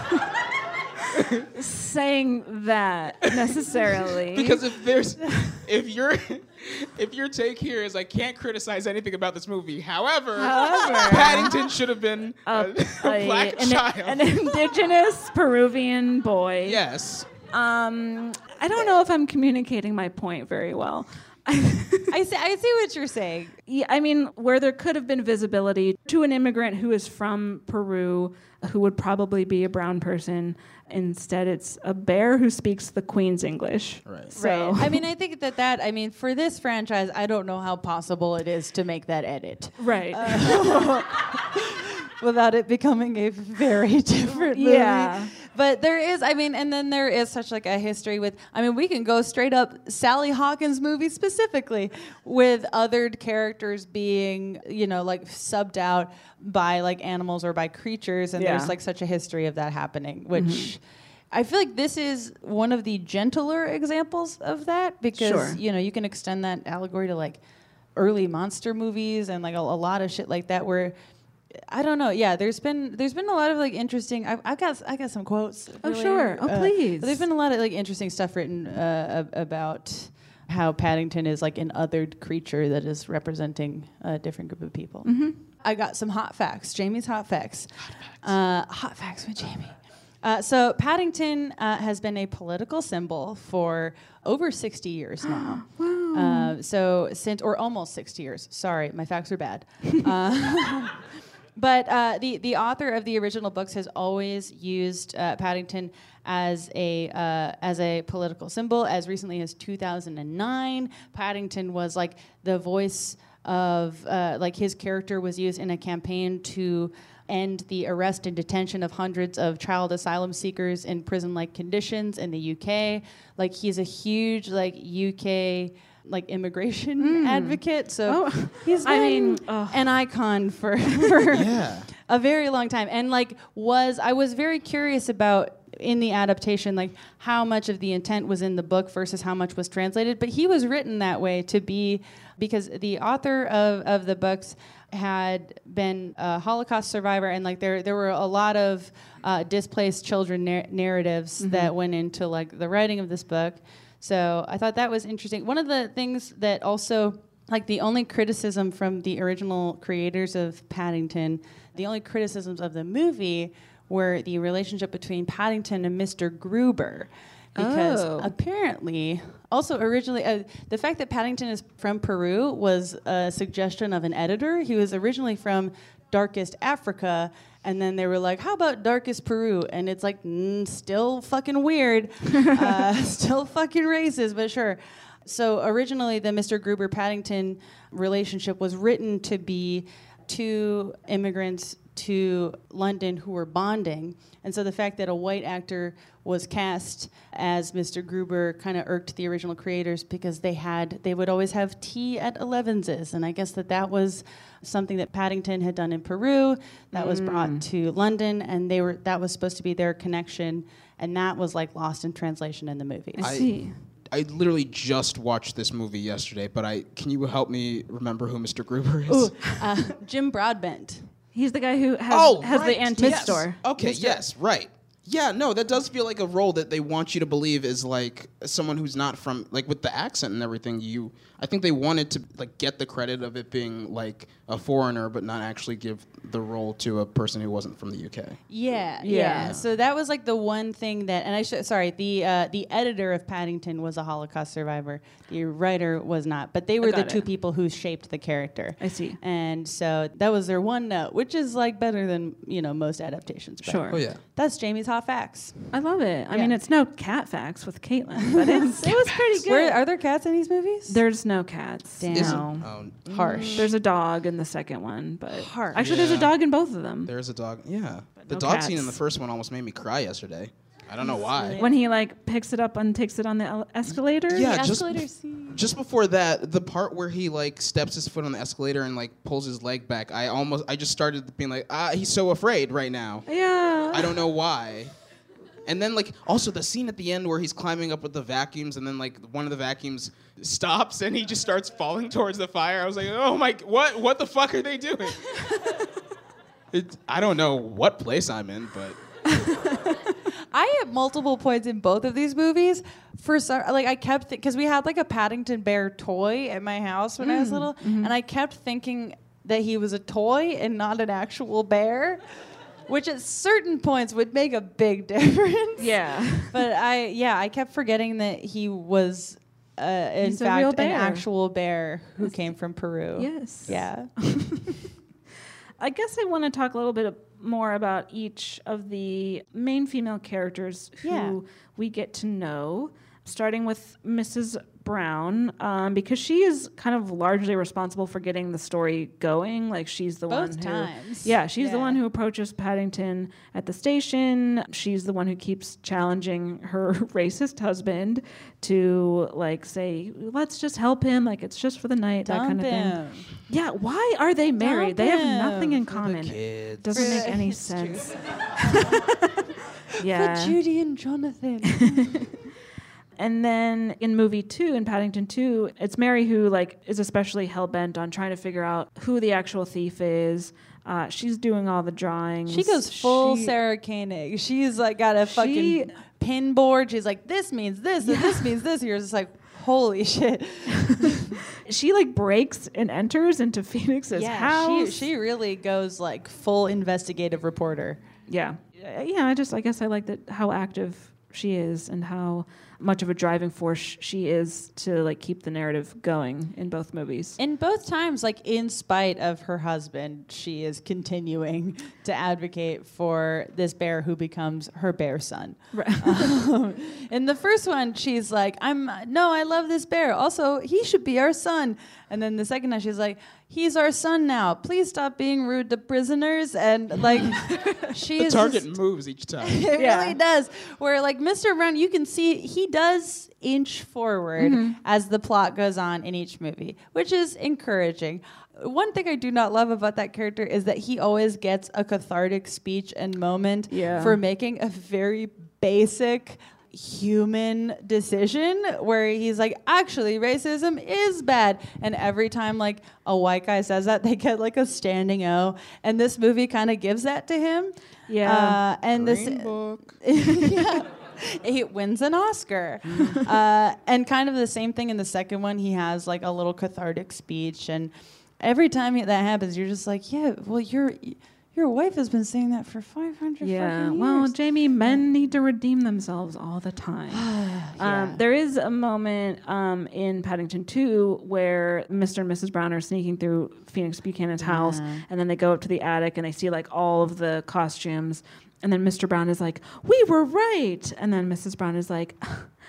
Speaker 6: saying that necessarily.
Speaker 7: Because if your take here is I can't criticize anything about this movie. However Paddington should have been a black child.
Speaker 6: An indigenous Peruvian boy.
Speaker 7: Yes.
Speaker 6: I don't know if I'm communicating my point very well.
Speaker 5: I see what you're saying.
Speaker 6: Yeah, I mean, where there could have been visibility to an immigrant who is from Peru, who would probably be a brown person. Instead, it's a bear who speaks the Queen's English.
Speaker 7: Right.
Speaker 6: So.
Speaker 5: Right. I mean, I think I mean, for this franchise, I don't know how possible it is to make that edit.
Speaker 6: Right.
Speaker 5: Without it becoming a very different movie.
Speaker 6: Yeah.
Speaker 5: But there is, I mean, and then there is such like a history with, I mean, we can go straight up Sally Hawkins movies specifically with othered characters being, like subbed out by like animals or by creatures. And there's like such a history of that happening, which I feel like this is one of the gentler examples of that because, you can extend that allegory to like early monster movies and like a lot of shit like that where, I don't know. Yeah, there's been a lot of like interesting. I got some quotes.
Speaker 6: Oh sure. Oh please.
Speaker 5: There's been a lot of like interesting stuff written about how Paddington is like an othered creature that is representing a different group of people.
Speaker 6: Mm-hmm.
Speaker 5: I got some hot facts. Jamie's hot facts. Hot facts with Jamie. So Paddington has been a political symbol for over 60 years now.
Speaker 6: Wow.
Speaker 5: So since, or almost 60 years. Sorry, my facts are bad. But the author of the original books has always used Paddington as a political symbol. As recently as 2009, Paddington was like the voice of like his character was used in a campaign to end the arrest and detention of hundreds of child asylum seekers in prison-like conditions in the UK. Like he's a huge like UK like immigration advocate. So he's been an icon for a very long time. And like I was very curious about in the adaptation, like how much of the intent was in the book versus how much was translated. But he was written that way to be, because the author of the books had been a Holocaust survivor, and like there were a lot of displaced children narratives that went into like the writing of this book. So I thought that was interesting. One of the things that also, like the only criticism from the original creators of Paddington, the only criticisms of the movie were the relationship between Paddington and Mr. Gruber. Because apparently, also originally, the fact that Paddington is from Peru was a suggestion of an editor. He was originally from Darkest Africa, and then they were like, how about Darkest Peru? And it's like, still fucking weird, still fucking racist, but sure. So originally, the Mr. Gruber-Paddington relationship was written to be two immigrants to London who were bonding. And so the fact that a white actor was cast as Mr. Gruber kind of irked the original creators, because they would always have tea at 11's. And I guess that was something that Paddington had done in Peru that was brought to London, and that was supposed to be their connection, and that was like lost in translation in the movie.
Speaker 6: I see.
Speaker 7: I literally just watched this movie yesterday, but can you help me remember who Mr. Gruber is?
Speaker 5: Jim Broadbent.
Speaker 6: He's the guy who has the antique store.
Speaker 7: Okay, yes, right. Yeah, no, that does feel like a role that they want you to believe is like someone who's not from, like with the accent and everything. I think they wanted to like get the credit of it being like a foreigner, but not actually give the role to a person who wasn't from the UK.
Speaker 5: Yeah. So that was like the one thing that, and the editor of Paddington was a Holocaust survivor. The writer was not, but they were the two people who shaped the character.
Speaker 6: I see.
Speaker 5: And so that was their one note, which is like better than most adaptations.
Speaker 6: Sure.
Speaker 7: Oh yeah.
Speaker 5: That's Jamie's hot facts.
Speaker 6: I love it. I mean, it's no cat facts with Caitlin, but it was pretty good.
Speaker 5: Are there cats in these movies?
Speaker 6: There's no cats.
Speaker 5: Damn. Harsh.
Speaker 6: There's a dog in the second one, but
Speaker 5: Harsh.
Speaker 6: actually there's a dog in both of them.
Speaker 7: There's a dog. Yeah.
Speaker 6: But
Speaker 7: The
Speaker 6: no
Speaker 7: dog
Speaker 6: cats.
Speaker 7: scene in the first one almost made me cry yesterday. I don't know why.
Speaker 6: When he like picks it up and takes it on the escalator.
Speaker 7: Yeah,
Speaker 5: The
Speaker 7: just
Speaker 5: escalator scene.
Speaker 7: just before that, the part where he like steps his foot on the escalator and like pulls his leg back, I just started being like, he's so afraid right now.
Speaker 6: Yeah.
Speaker 7: I don't know why. And then like also the scene at the end where he's climbing up with the vacuums, and then like one of the vacuums stops and he just starts falling towards the fire. I was like, oh my, what the fuck are they doing? I don't know what place I'm in, but
Speaker 5: I at multiple points in both of these movies, for some, like I kept, because we had like a Paddington Bear toy at my house when I was little, and I kept thinking that he was a toy and not an actual bear, which at certain points would make a big difference.
Speaker 6: Yeah.
Speaker 5: But I kept forgetting that he was, in
Speaker 6: He's a
Speaker 5: fact,
Speaker 6: real
Speaker 5: an
Speaker 6: bear.
Speaker 5: actual bear who came from Peru.
Speaker 6: Yes.
Speaker 5: Yeah.
Speaker 6: I guess I want to talk a little bit more about each of the main female characters who we get to know, starting with Mrs. Brown, because she is kind of largely responsible for getting the story going. Like she's the one who,
Speaker 5: times.
Speaker 6: yeah, she's the one who approaches Paddington at the station. She's the one who keeps challenging her racist husband to like say, let's just help him. Like it's just for the night, that kind of thing. Yeah, why are they married? They have nothing in common. Doesn't make any sense. Yeah.
Speaker 5: For Judy and Jonathan.
Speaker 6: And then in movie 2, in Paddington 2, it's Mary who like is especially hell-bent on trying to figure out who the actual thief is. She's doing all the drawings.
Speaker 5: She goes full Sarah Koenig. She's like got a fucking pin board. She's like, this means this, and this means this. You're just like, holy shit.
Speaker 6: She like breaks and enters into Phoenix's house.
Speaker 5: She really goes like full investigative reporter.
Speaker 6: Yeah. I guess I like that how active she is and how much of a driving force she is to like keep the narrative going in both movies.
Speaker 5: In both times, like in spite of her husband, she is continuing to advocate for this bear who becomes her bear son.
Speaker 6: Right.
Speaker 5: In the first one, she's like, I love this bear. Also, he should be our son. And then the second time, she's like, he's our son now. Please stop being rude to prisoners. And like,
Speaker 7: The target moves each time.
Speaker 5: It really does. Where like Mr. Brown, you can see he does inch forward as the plot goes on in each movie, which is encouraging. One thing I do not love about that character is that he always gets a cathartic speech and moment for making a very basic human decision where he's like, actually racism is bad, and every time like a white guy says that, they get like a standing O, and this movie kind of gives that to him. And
Speaker 7: Green Book.
Speaker 5: He wins an Oscar. And kind of the same thing in the second one. He has like a little cathartic speech, and every time that happens, you're just like, yeah, well, your wife has been saying that for 500 fucking years.
Speaker 6: Well, Jamie, men need to redeem themselves all the time. There is a moment in Paddington 2 where Mr. and Mrs. Brown are sneaking through Phoenix Buchanan's house, and then they go up to the attic and they see like all of the costumes, and then Mr. Brown is like, we were right, and then Mrs. Brown is like,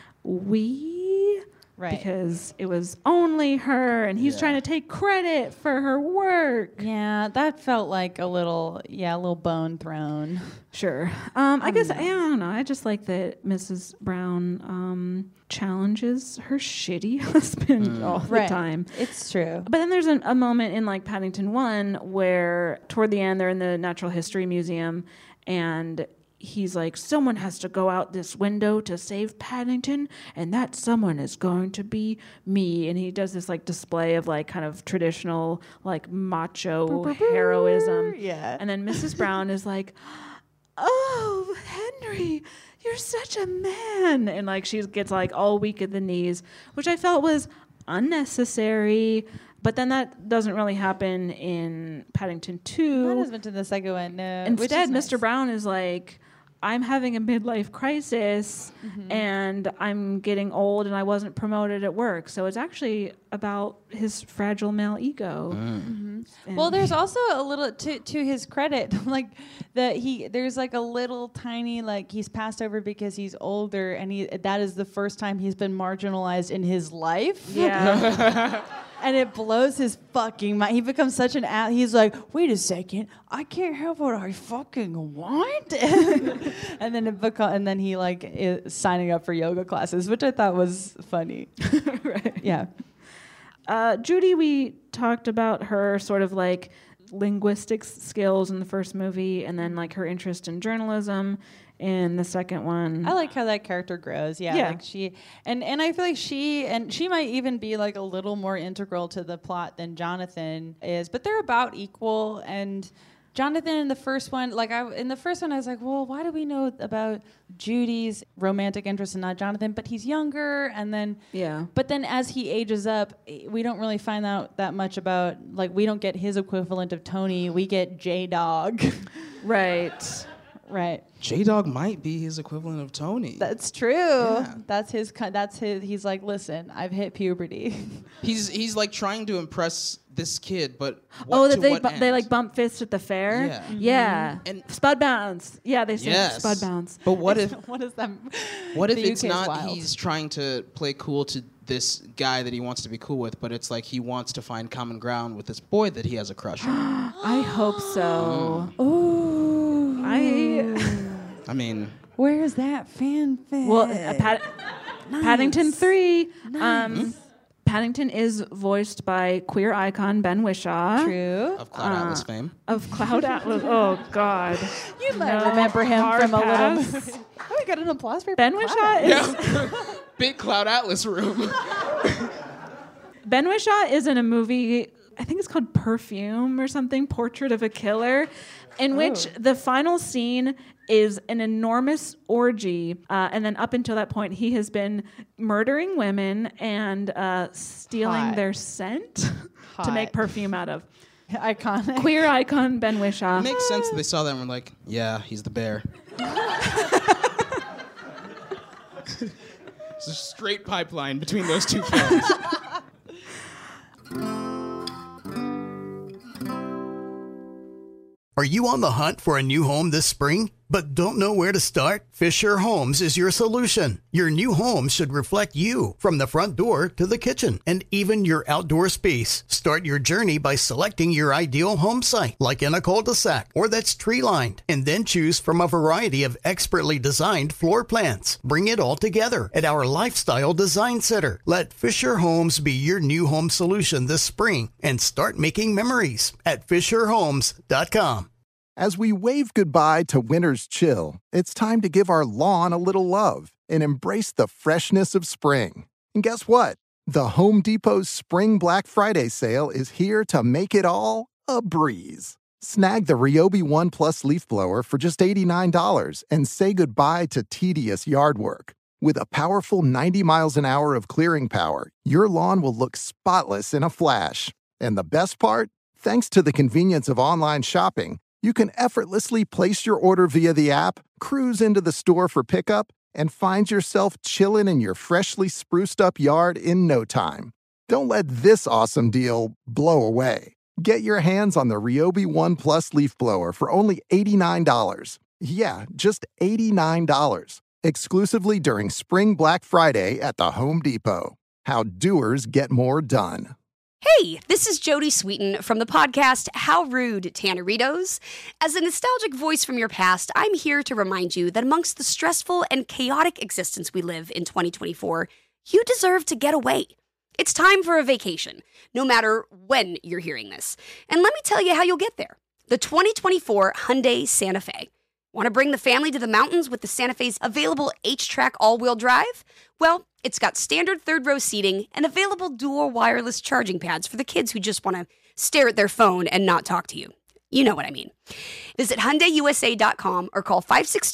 Speaker 6: we?
Speaker 5: Right.
Speaker 6: Because it was only her, and he's trying to take credit for her work.
Speaker 5: Yeah, that felt like a little bone thrown.
Speaker 6: Sure. I guess, I don't know. I just like that Mrs. Brown challenges her shitty husband all the time.
Speaker 5: It's true.
Speaker 6: But then there's a moment in like Paddington 1 where toward the end they're in the Natural History Museum, and he's like, someone has to go out this window to save Paddington, and that someone is going to be me. And he does this like display of like kind of traditional like macho heroism.
Speaker 5: Yeah.
Speaker 6: And then Mrs. Brown is like, oh, Henry, you're such a man. And like she gets like all weak at the knees, which I felt was unnecessary. But then that doesn't really happen in Paddington 2.
Speaker 5: That hasn't in the second one, no.
Speaker 6: Instead,
Speaker 5: nice.
Speaker 6: Mr. Brown is like, I'm having a midlife crisis and I'm getting old and I wasn't promoted at work. So it's actually about his fragile male ego.
Speaker 5: Well, there's also a little to his credit, like there's like a little tiny like he's passed over because he's older, and that is the first time he's been marginalized in his life.
Speaker 6: Yeah.
Speaker 5: And it blows his fucking mind. He becomes such an ass. He's like, wait a second, I can't have what I fucking want. And then he like is signing up for yoga classes, which I thought was funny.
Speaker 6: Right.
Speaker 5: Yeah.
Speaker 6: Judy, we talked about her sort of like linguistics skills in the first movie, and then like her interest in journalism in the second one.
Speaker 5: I like how that character grows. Yeah. Like she and I feel like she might even be like a little more integral to the plot than Jonathan is, but they're about equal. And Jonathan in the first one, I was like, well, why do we know about Judy's romantic interest and not Jonathan? But he's younger, and then But then as he ages up, we don't really find out that much about we don't get his equivalent of Tony. We get J-Dog.
Speaker 6: Right.
Speaker 5: Right.
Speaker 7: J-Dog might be his equivalent of Tony.
Speaker 5: That's true.
Speaker 7: Yeah.
Speaker 5: That's his. He's like, listen, I've hit puberty.
Speaker 7: He's like trying to impress this kid, but
Speaker 6: they like bump fists at the fair.
Speaker 7: Yeah.
Speaker 6: Yeah.
Speaker 7: And
Speaker 6: Spud Bounce. Yeah, they say Spud Bounce.
Speaker 7: But what if
Speaker 5: what is that?
Speaker 7: What if
Speaker 5: The
Speaker 7: it's
Speaker 5: UK is
Speaker 7: not?
Speaker 5: wild.
Speaker 7: He's trying to play cool to this guy that he wants to be cool with, but it's like he wants to find common ground with this boy that he has a crush on.
Speaker 6: I hope so.
Speaker 5: Ooh.
Speaker 7: I mean,
Speaker 5: Where's that fanfic?
Speaker 6: Well, Paddington 3. Paddington is voiced by queer icon Ben Whishaw.
Speaker 5: True.
Speaker 7: of Cloud Atlas fame.
Speaker 6: Of Cloud Atlas. Oh, God.
Speaker 5: You might remember him from a little
Speaker 6: pass.
Speaker 5: movie. Oh, we got an applause for
Speaker 6: Ben Whishaw is...
Speaker 7: Yeah. Big Cloud Atlas room.
Speaker 6: Ben Whishaw is in a movie I think it's called Perfume or something, Portrait of a Killer, in which the final scene is an enormous orgy. And then up until that point, he has been murdering women and stealing their scent to make perfume out of.
Speaker 5: Iconic.
Speaker 6: Queer icon Ben Whishaw.
Speaker 7: It makes sense that they saw that and were like, yeah, he's the bear. It's a straight pipeline between those two films.
Speaker 2: Are you on the hunt for a new home this spring, but don't know where to start? Fisher Homes is your solution. Your new home should reflect you, from the front door to the kitchen, and even your outdoor space. Start your journey by selecting your ideal home site, like in a cul-de-sac or that's tree-lined, and then choose from a variety of expertly designed floor plans. Bring it all together at our Lifestyle Design Center. Let Fisher Homes be your new home solution this spring, and start making memories at FisherHomes.com.
Speaker 1: As we wave goodbye to winter's chill, it's time to give our lawn a little love and embrace the freshness of spring. And guess what? The Home Depot's Spring Black Friday sale is here to make it all a breeze. Snag the Ryobi One Plus leaf blower for just $89 and say goodbye to tedious yard work. With a powerful 90 miles an hour of clearing power, your lawn will look spotless in a flash. And the best part? Thanks to the convenience of online shopping, you can effortlessly place your order via the app, cruise into the store for pickup, and find yourself chilling in your freshly spruced up yard in no time. Don't let this awesome deal blow away. Get your hands on the Ryobi One Plus leaf blower for only $89. Yeah, just $89. Exclusively during Spring Black Friday at the Home Depot. How doers get more done.
Speaker 3: Hey, this is Jodie Sweetin from the podcast How Rude, Tanneritos. As a nostalgic voice from your past, I'm here to remind you that amongst the stressful and chaotic existence we live in 2024, you deserve to get away. It's time for a vacation, no matter when you're hearing this. And let me tell you how you'll get there. The 2024 Hyundai Santa Fe. Want to bring the family to the mountains with the Santa Fe's available H-Track all-wheel drive? Well, it's got standard third-row seating and available dual wireless charging pads for the kids who just want to stare at their phone and not talk to you. You know what I mean. Visit HyundaiUSA.com or call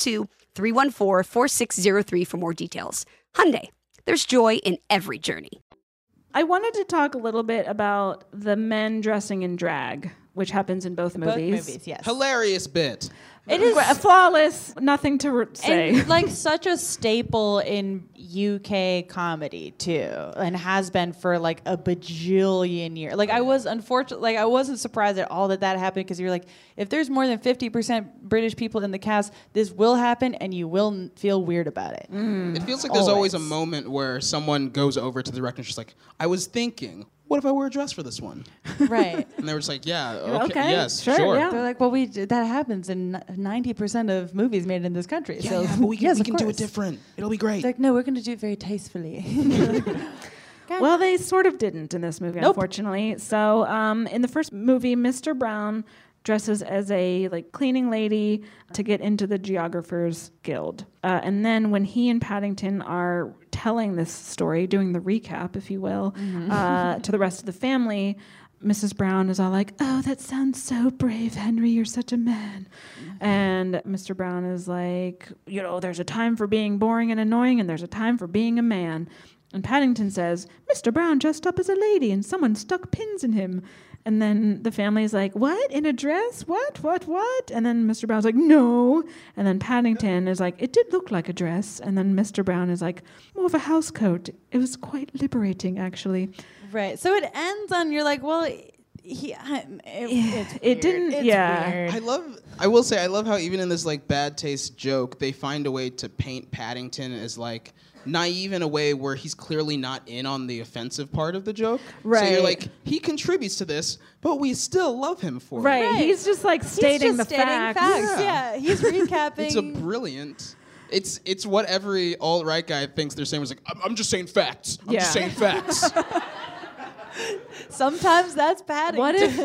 Speaker 3: 562-314-4603 for more details. Hyundai, there's joy in every journey.
Speaker 6: I wanted to talk a little bit about the men dressing in drag, which happens in both movies.
Speaker 5: Both movies, yes.
Speaker 7: Hilarious bit.
Speaker 5: It is
Speaker 6: flawless, nothing to say.
Speaker 5: And like such a staple in UK comedy too, and has been for like a bajillion years. Like I wasn't surprised at all that happened, because you're like, if there's more than 50% British people in the cast, this will happen, and you will feel weird about it.
Speaker 7: It feels like there's always a moment where someone goes over to the director and she's like, I was thinking, what if I wear a dress for this one?
Speaker 5: Right.
Speaker 7: And they were just like, yeah,
Speaker 6: Okay,
Speaker 7: yes,
Speaker 6: sure. Yeah.
Speaker 5: They're like, well, that happens in 90% of movies made in this country.
Speaker 7: Yeah,
Speaker 5: so
Speaker 7: yeah, but we can do
Speaker 5: course.
Speaker 7: it different. It'll be great.
Speaker 5: It's like, no, we're going to do it very tastefully.
Speaker 6: Well, they sort of didn't in this movie, unfortunately. So in the first movie, Mr. Brown dresses as a cleaning lady to get into the Geographers Guild. And then when he and Paddington are telling this story, doing the recap, if you will, to the rest of the family, Mrs. Brown is all like, oh, that sounds so brave, Henry, you're such a man. And Mr. Brown is like, there's a time for being boring and annoying, and there's a time for being a man. And Paddington says, Mr. Brown dressed up as a lady and someone stuck pins in him. And then the family's like, what? In a dress? What? And then Mr. Brown's like, no. And then Paddington is like, it did look like a dress. And then Mr. Brown is like, more of a house coat. It was quite liberating, actually.
Speaker 5: Right. So it ends on, you're like, well, it didn't. It's weird.
Speaker 7: I will say, I love how even in this bad taste joke, they find a way to paint Paddington as naive in a way where he's clearly not in on the offensive part of the joke.
Speaker 5: Right.
Speaker 7: So you're like, he contributes to this, but we still love him for it.
Speaker 6: Right. He's just stating the facts.
Speaker 5: Yeah. He's recapping.
Speaker 7: It's a brilliant. It's what every alt-right guy thinks they're saying. Was like, I'm just saying facts. I'm just saying facts.
Speaker 5: Sometimes that's Paddington.
Speaker 6: What if?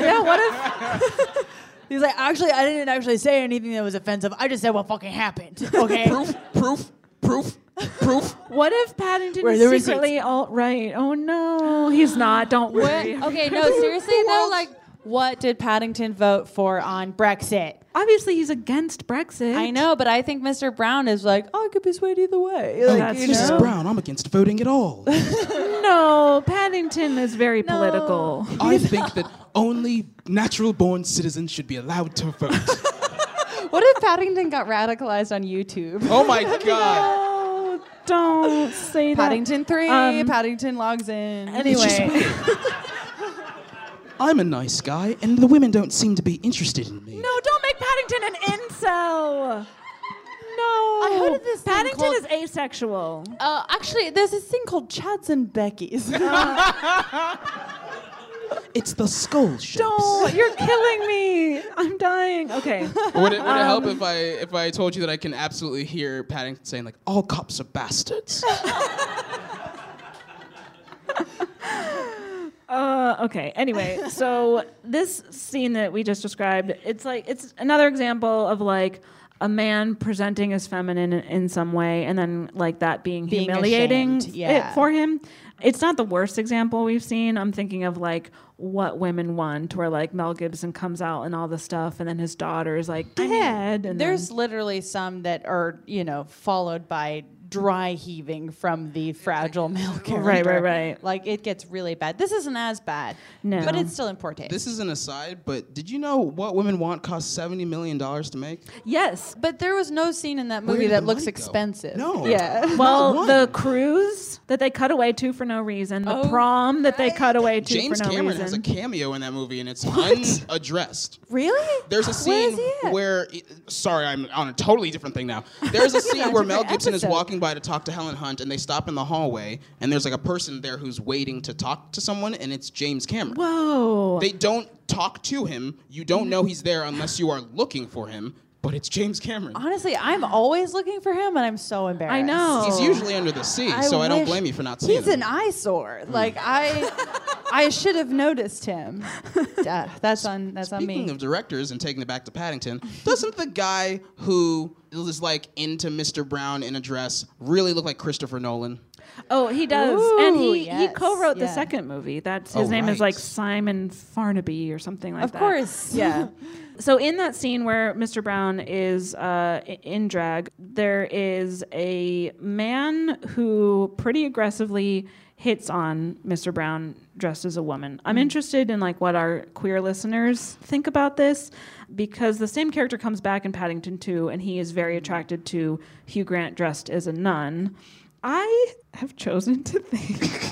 Speaker 5: He's like, actually, I didn't actually say anything that was offensive. I just said what fucking happened. Okay.
Speaker 7: Proof. Proof.
Speaker 6: What if Paddington
Speaker 5: Where
Speaker 6: is
Speaker 5: there were
Speaker 6: secretly alt-right? Oh no, he's not. Don't worry.
Speaker 5: Okay, no, seriously though, like, what did Paddington vote for on Brexit?
Speaker 6: Obviously, he's against Brexit.
Speaker 5: I know, but I think Mr. Brown is like, oh, I could be swayed either way. Like,
Speaker 6: that's
Speaker 5: you
Speaker 7: Mrs.
Speaker 5: know?
Speaker 7: Brown, I'm against voting at all.
Speaker 6: No, Paddington is very political.
Speaker 7: I think that only natural-born citizens should be allowed to vote.
Speaker 5: What if Paddington got radicalized on YouTube?
Speaker 7: Oh my God.
Speaker 6: No, don't say that.
Speaker 5: Paddington 3, Paddington logs in.
Speaker 6: Anyway.
Speaker 7: I'm a nice guy, and the women don't seem to be interested in me.
Speaker 6: No, don't make Paddington an incel. No.
Speaker 5: I heard of this thing
Speaker 6: Paddington
Speaker 5: called-
Speaker 6: is asexual.
Speaker 5: Actually, there's this thing called Chads and Becky's.
Speaker 7: It's the skull shapes.
Speaker 6: Don't. You're killing me. I'm dying. Okay.
Speaker 7: Would it help if I told you that I can absolutely hear Paddington saying, like, all cops are bastards?
Speaker 6: Okay. Anyway, so this scene that we just described, it's another example of like a man presenting as feminine in some way, and then like that being humiliating
Speaker 5: ashamed,
Speaker 6: for him. It's not the worst example we've seen. I'm thinking of like What Women Want, where like Mel Gibson comes out and all the stuff, and then his daughter is like dead. And
Speaker 5: There's literally some that are, followed by dry heaving from the fragile male character.
Speaker 6: Right.
Speaker 5: Like, it gets really bad. This isn't as bad,
Speaker 6: No.
Speaker 5: but it's still in poor taste.
Speaker 7: This is an aside, but did you know What Women Want cost $70 million to make?
Speaker 6: Yes.
Speaker 5: But there was no scene in that
Speaker 7: Where
Speaker 5: movie
Speaker 7: did
Speaker 5: that
Speaker 7: the
Speaker 5: looks
Speaker 7: money go?
Speaker 5: expensive.
Speaker 7: No.
Speaker 5: Yeah.
Speaker 6: Well,
Speaker 7: one.
Speaker 6: the cruise that they cut away to for no reason, the prom that they cut away to
Speaker 7: James
Speaker 6: for no
Speaker 7: Cameron
Speaker 6: reason.
Speaker 7: has a cameo in that movie, and it's unaddressed.
Speaker 5: Really?
Speaker 7: There's a
Speaker 5: Where
Speaker 7: scene
Speaker 5: is he at?
Speaker 7: where, sorry, I'm on a totally different thing now. There's a scene where Mel
Speaker 5: different
Speaker 7: Gibson is
Speaker 5: episode.
Speaker 7: walking by to talk to Helen Hunt, and they stop in the hallway, and there's like a person there who's waiting to talk to someone, and it's James Cameron.
Speaker 6: Whoa.
Speaker 7: They don't talk to him. You don't know he's there unless you are looking for him, but it's James Cameron.
Speaker 5: Honestly, I'm always looking for him, and I'm so embarrassed.
Speaker 6: I know.
Speaker 7: He's usually under the sea, so I don't
Speaker 5: wish-
Speaker 7: blame you for not seeing
Speaker 5: He's
Speaker 7: him.
Speaker 5: an eyesore. Like, I should have noticed him. That's on me.
Speaker 7: Speaking of directors and taking it back to Paddington, doesn't the guy who is like into Mr. Brown in a dress really look like Christopher Nolan?
Speaker 6: Oh, he does.
Speaker 5: Ooh,
Speaker 6: And he
Speaker 5: yes,
Speaker 6: co-wrote the
Speaker 5: yeah.
Speaker 6: second movie. That's his name is
Speaker 7: right.
Speaker 6: like Simon Farnaby or something like
Speaker 5: Of
Speaker 6: that.
Speaker 5: course.
Speaker 6: Yeah. So in that scene where Mr. Brown is in drag, there is a man who pretty aggressively hits on Mr. Brown dressed as a woman. I'm interested in like what our queer listeners think about this, because the same character comes back in Paddington 2, and he is very attracted to Hugh Grant dressed as a nun. I have chosen to think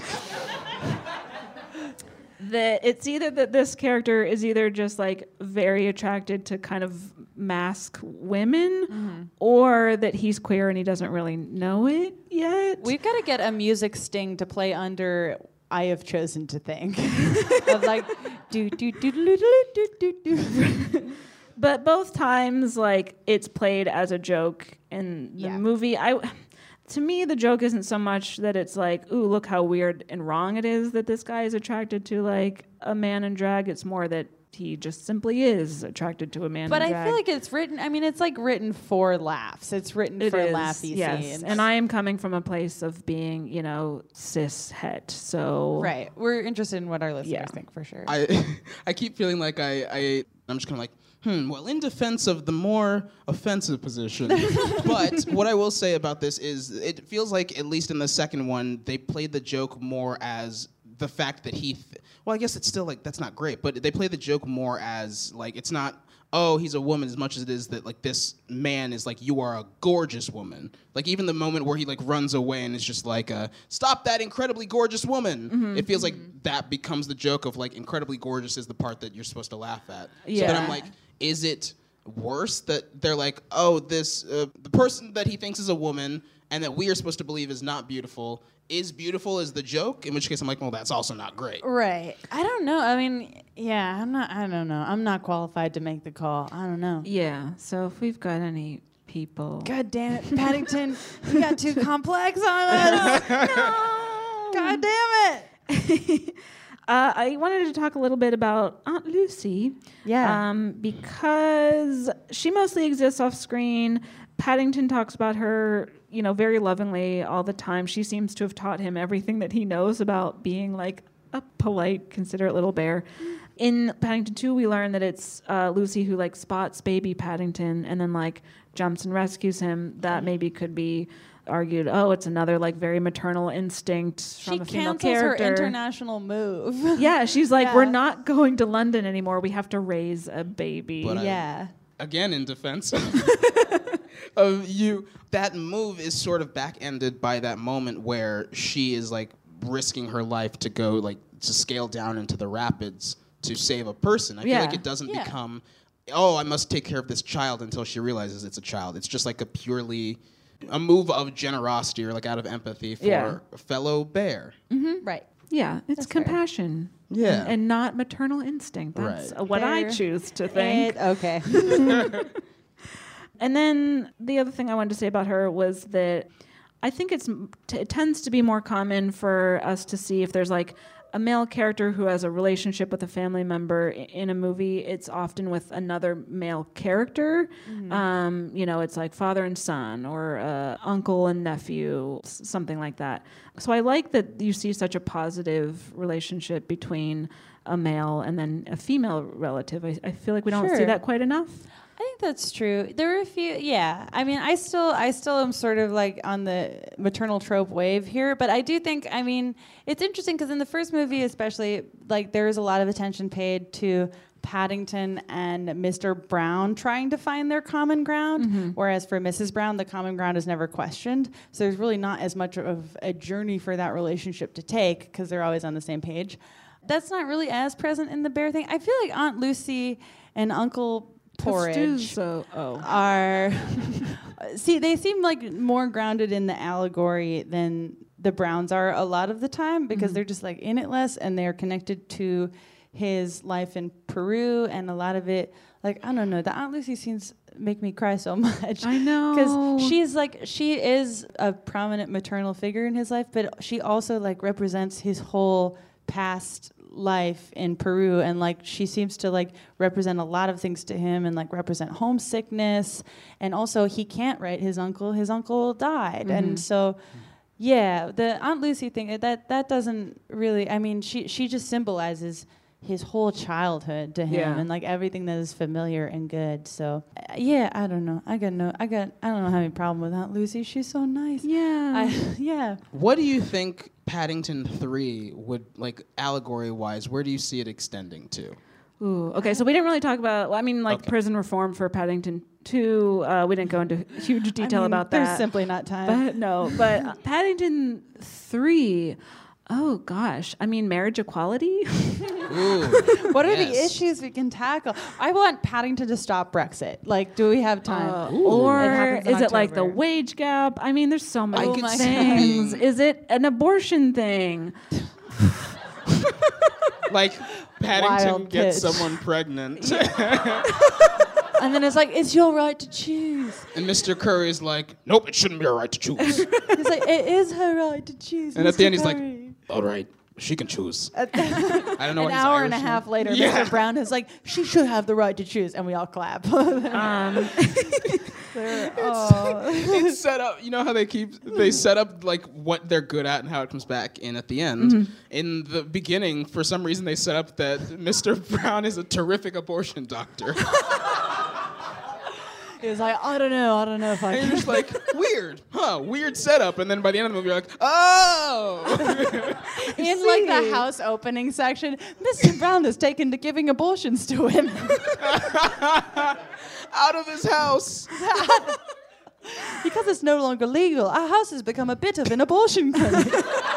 Speaker 6: that it's either that this character is either just like very attracted to kind of mask women, or that he's queer and he doesn't really know it yet.
Speaker 5: We've got to get a music sting to play under I have chosen to think. Of like, do, do, do, do, do, do, do, do.
Speaker 6: But both times, like, it's played as a joke in the movie. To me, the joke isn't so much that it's like, ooh, look how weird and wrong it is that this guy is attracted to, like, a man in drag. It's more that he just simply is attracted to a man
Speaker 5: But
Speaker 6: in
Speaker 5: I
Speaker 6: drag.
Speaker 5: feel like it's written, it's like written for laughs. It's written
Speaker 6: It
Speaker 5: for
Speaker 6: is,
Speaker 5: laughy
Speaker 6: yes.
Speaker 5: scenes.
Speaker 6: And I am coming from a place of being, cis het. So
Speaker 5: Right. We're interested in what our listeners think for sure.
Speaker 7: I keep feeling like I'm just kind of like, well, in defense of the more offensive position. But what I will say about this is it feels like, at least in the second one, they played the joke more as the fact that well, I guess it's still like, that's not great, but they play the joke more as like, it's not, oh, he's a woman, as much as it is that like this man is like, you are a gorgeous woman. Like even the moment where he like runs away and is just like, stop that incredibly gorgeous woman. It feels like that becomes the joke of like, incredibly gorgeous is the part that you're supposed to laugh at.
Speaker 6: Yeah.
Speaker 7: So then I'm like, is it worse that they're like, oh, this the person that he thinks is a woman and that we are supposed to believe is not beautiful is beautiful as the joke? In which case I'm like, well, that's also not great.
Speaker 5: Right. I don't know. I don't know. I'm not qualified to make the call. I don't know.
Speaker 6: yeah. So if we've got any people,
Speaker 5: God damn it, Paddington. You got too complex on us. No. God damn it.
Speaker 6: I wanted to talk a little bit about Aunt Lucy.
Speaker 5: Yeah.
Speaker 6: Because she mostly exists off screen. Paddington talks about her, very lovingly all the time. She seems to have taught him everything that he knows about being like a polite, considerate little bear. In Paddington 2, we learn that it's Lucy who like spots baby Paddington and then like jumps and rescues him. That maybe could be argued, it's another like very maternal instinct from a female character.
Speaker 5: She cancels her international move.
Speaker 6: Yeah, she's like, we're not going to London anymore. We have to raise a baby.
Speaker 7: But again, in defense of you, that move is sort of back-ended by that moment where she is like risking her life to go like to scale down into the rapids to save a person. I feel like it doesn't become, I must take care of this child until she realizes it's a child. It's just like a move of generosity or like out of empathy for a fellow bear.
Speaker 5: Mm-hmm. Right.
Speaker 6: Yeah, it's compassion.
Speaker 7: Yeah.
Speaker 6: And not maternal instinct. That's what I choose to think.
Speaker 5: Okay.
Speaker 6: And then the other thing I wanted to say about her was that I think it tends to be more common for us to see if there's like a male character who has a relationship with a family member in a movie. It's often with another male character. Mm-hmm. It's like father and son or uncle and nephew, something like that. So I like that you see such a positive relationship between a male and then a female relative. I feel like we don't see that quite enough.
Speaker 5: I think that's true. There are a few, I mean, I still am sort of like on the maternal trope wave here, but I do think, I mean, it's interesting because in the first movie especially, like there is a lot of attention paid to Paddington and Mr. Brown trying to find their common ground, whereas for Mrs. Brown, the common ground is never questioned. So there's really not as much of a journey for that relationship to take because they're always on the same page. That's not really as present in the bear thing. I feel like Aunt Lucy and Uncle Porridge are they seem like more grounded in the allegory than the Browns are a lot of the time because they're just like in it less and they're connected to his life in Peru and a lot of it like I don't know, the Aunt Lucy scenes make me cry so much.
Speaker 6: I know,
Speaker 5: because she is a prominent maternal figure in his life, but she also like represents his whole past life in Peru, and like she seems to like represent a lot of things to him and like represent homesickness, and also he can't write his uncle died. And so the Aunt Lucy thing that doesn't really, I mean she just symbolizes his whole childhood to him and like everything that is familiar and good. So I don't know, I don't have any problem with Aunt Lucy. She's so nice.
Speaker 7: What do you think Paddington 3 would, like, allegory-wise, where do you see it extending to?
Speaker 6: Ooh, okay, so we didn't really talk about, prison reform for Paddington 2. We didn't go into huge detail about that.
Speaker 5: There's simply not time.
Speaker 6: But Paddington 3, oh gosh, I mean, marriage equality?
Speaker 7: Ooh,
Speaker 5: what are the issues we can tackle? I want Paddington to stop Brexit. Like, do we have time?
Speaker 6: Or is it like the wage gap? I mean, there's so many things. Is it an abortion thing?
Speaker 7: Like, Paddington gets someone pregnant.
Speaker 5: And then it's like, it's your right to choose.
Speaker 7: And Mr. Curry's like, nope, it shouldn't be her right to choose.
Speaker 5: He's like, it is her right to choose.
Speaker 7: And
Speaker 5: Mr.
Speaker 7: at the end, he's
Speaker 5: Curry.
Speaker 7: like, all right, she can choose. I don't know.
Speaker 5: An hour and a half later, Mr. Brown is like, she should have the right to choose, and we all clap.
Speaker 7: It's set up. You know how they set up like what they're good at and how it comes back in at the end. In the beginning, for some reason, they set up that Mr. Brown is a terrific abortion doctor.
Speaker 5: He was like, I don't know if I can.
Speaker 7: And you're just like, weird setup. And then by the end of the movie, you're like, oh.
Speaker 5: In like the house opening section, Mr. Brown is taken to giving abortions to women.
Speaker 7: Out of his house.
Speaker 5: Because it's no longer legal, our house has become a bit of an abortion clinic.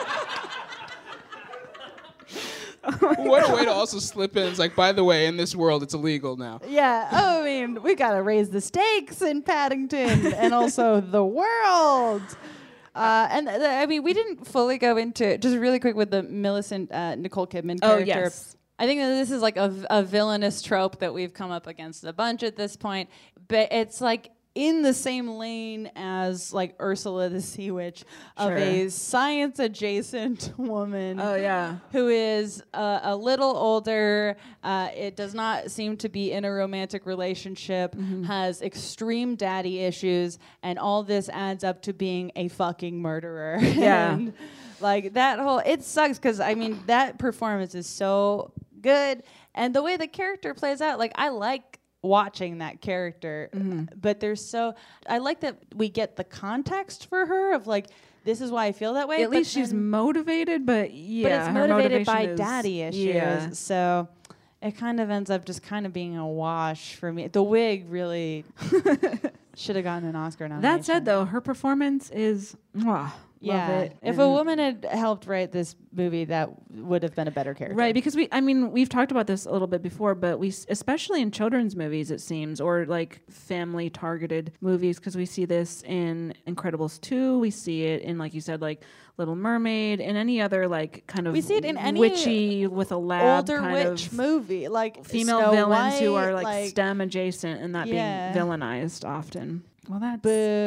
Speaker 7: What a way to also slip in. It's like, by the way, in this world, it's illegal now.
Speaker 5: Yeah. Oh, I mean, we got to raise the stakes in Paddington and also the world. I mean, we didn't fully go into, just really quick with the Millicent Nicole Kidman character.
Speaker 6: Oh, yes.
Speaker 5: I think that this is like a villainous trope that we've come up against a bunch at this point. But it's like, in the same lane as like Ursula the Sea Witch of a science adjacent woman.
Speaker 6: Oh yeah.
Speaker 5: Who is a little older. It does not seem to be in a romantic relationship. Has extreme daddy issues, and all this adds up to being a fucking murderer.
Speaker 6: Yeah.
Speaker 5: And, like that whole, it sucks because I mean that performance is so good, and the way the character plays out, like I like watching that character, but I like that we get the context for her of like, this is why I feel that way.
Speaker 6: At least she's motivated, but yeah,
Speaker 5: but it's motivated by
Speaker 6: is,
Speaker 5: daddy issues.
Speaker 6: Yeah.
Speaker 5: So it kind of ends up just kind of being a wash for me. The wig really should have gotten an Oscar nomination.
Speaker 6: That said, though, her performance is Love it.
Speaker 5: If a woman had helped write this movie, that would have been a better character.
Speaker 6: Right, because we've talked about this a little bit before, but especially in children's movies, it seems, or like family targeted movies, because we see this in Incredibles 2, we see it in, like you said, like Little Mermaid, and any other like kind of
Speaker 5: we see it in any
Speaker 6: witchy with a lab
Speaker 5: older
Speaker 6: kind
Speaker 5: witch
Speaker 6: of
Speaker 5: movie, like
Speaker 6: female
Speaker 5: Snow
Speaker 6: villains
Speaker 5: White,
Speaker 6: who are like STEM adjacent and that being villainized often. Well, that's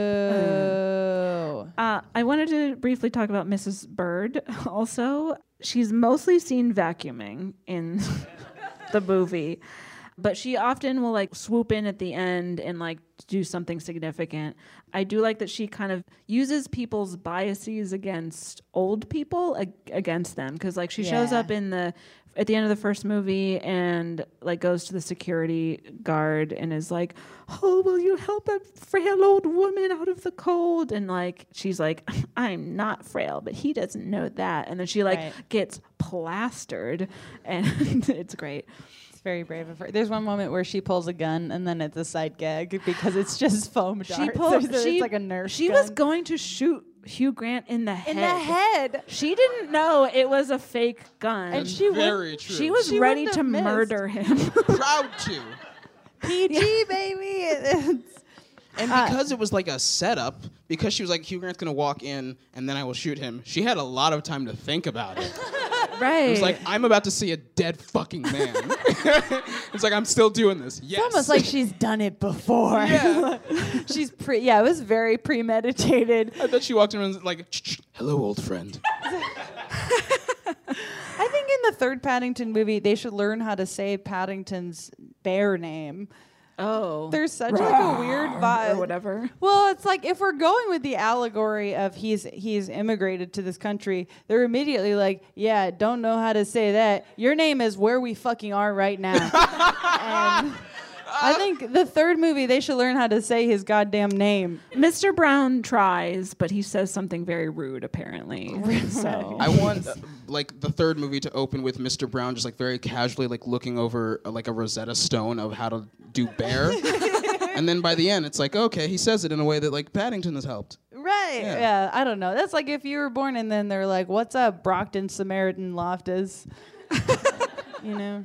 Speaker 5: boo.
Speaker 6: I wanted to briefly talk about Mrs. Bird. Also, she's mostly seen vacuuming in the movie, but she often will like swoop in at the end and like do something significant. I do like that she kind of uses people's biases against old people against them, because like she shows up at the end of the first movie and like goes to the security guard and is like, "Oh, will you help a frail old woman out of the cold?" And like she's like, "I'm not frail, but he doesn't know that." And then she like gets plastered, and it's great.
Speaker 5: It's very brave of her. There's one moment where she pulls a gun and then it's a side gag because it's just foam darts. It's like a Nerf
Speaker 6: She
Speaker 5: gun.
Speaker 6: was going to shoot Hugh Grant in the head.
Speaker 5: In the head.
Speaker 6: She didn't know it was a fake gun.
Speaker 5: And she
Speaker 7: Very true.
Speaker 6: She was ready to murder him.
Speaker 7: Proud to.
Speaker 5: PG, baby.
Speaker 7: And because it was like a setup, because she was like, Hugh Grant's going to walk in and then I will shoot him, she had a lot of time to think about it.
Speaker 6: Right.
Speaker 7: It was like, I'm about to see a dead fucking man. It's like, I'm still doing this. Yes.
Speaker 5: It's almost like she's done it before.
Speaker 7: Yeah.
Speaker 5: It was very premeditated.
Speaker 7: I bet she walked in and was like, "Hello, old friend."
Speaker 5: I think in the third Paddington movie, they should learn how to say Paddington's bear name.
Speaker 6: Oh.
Speaker 5: There's such like a weird vibe.
Speaker 6: Or whatever.
Speaker 5: Well, it's like if we're going with the allegory of he's immigrated to this country, they're immediately like, yeah, don't know how to say that. Your name is where we fucking are right now. And I think the third movie, they should learn how to say his goddamn name.
Speaker 6: Mr. Brown tries, but he says something very rude, apparently. So
Speaker 7: I want like the third movie to open with Mr. Brown just like very casually like looking over like a Rosetta Stone of how to do bear. And then by the end, it's like, okay, he says it in a way that like Paddington has helped.
Speaker 5: Right. Yeah, I don't know. That's like if you were born and then they're like, what's up, Brockton Samaritan Loftus? You know?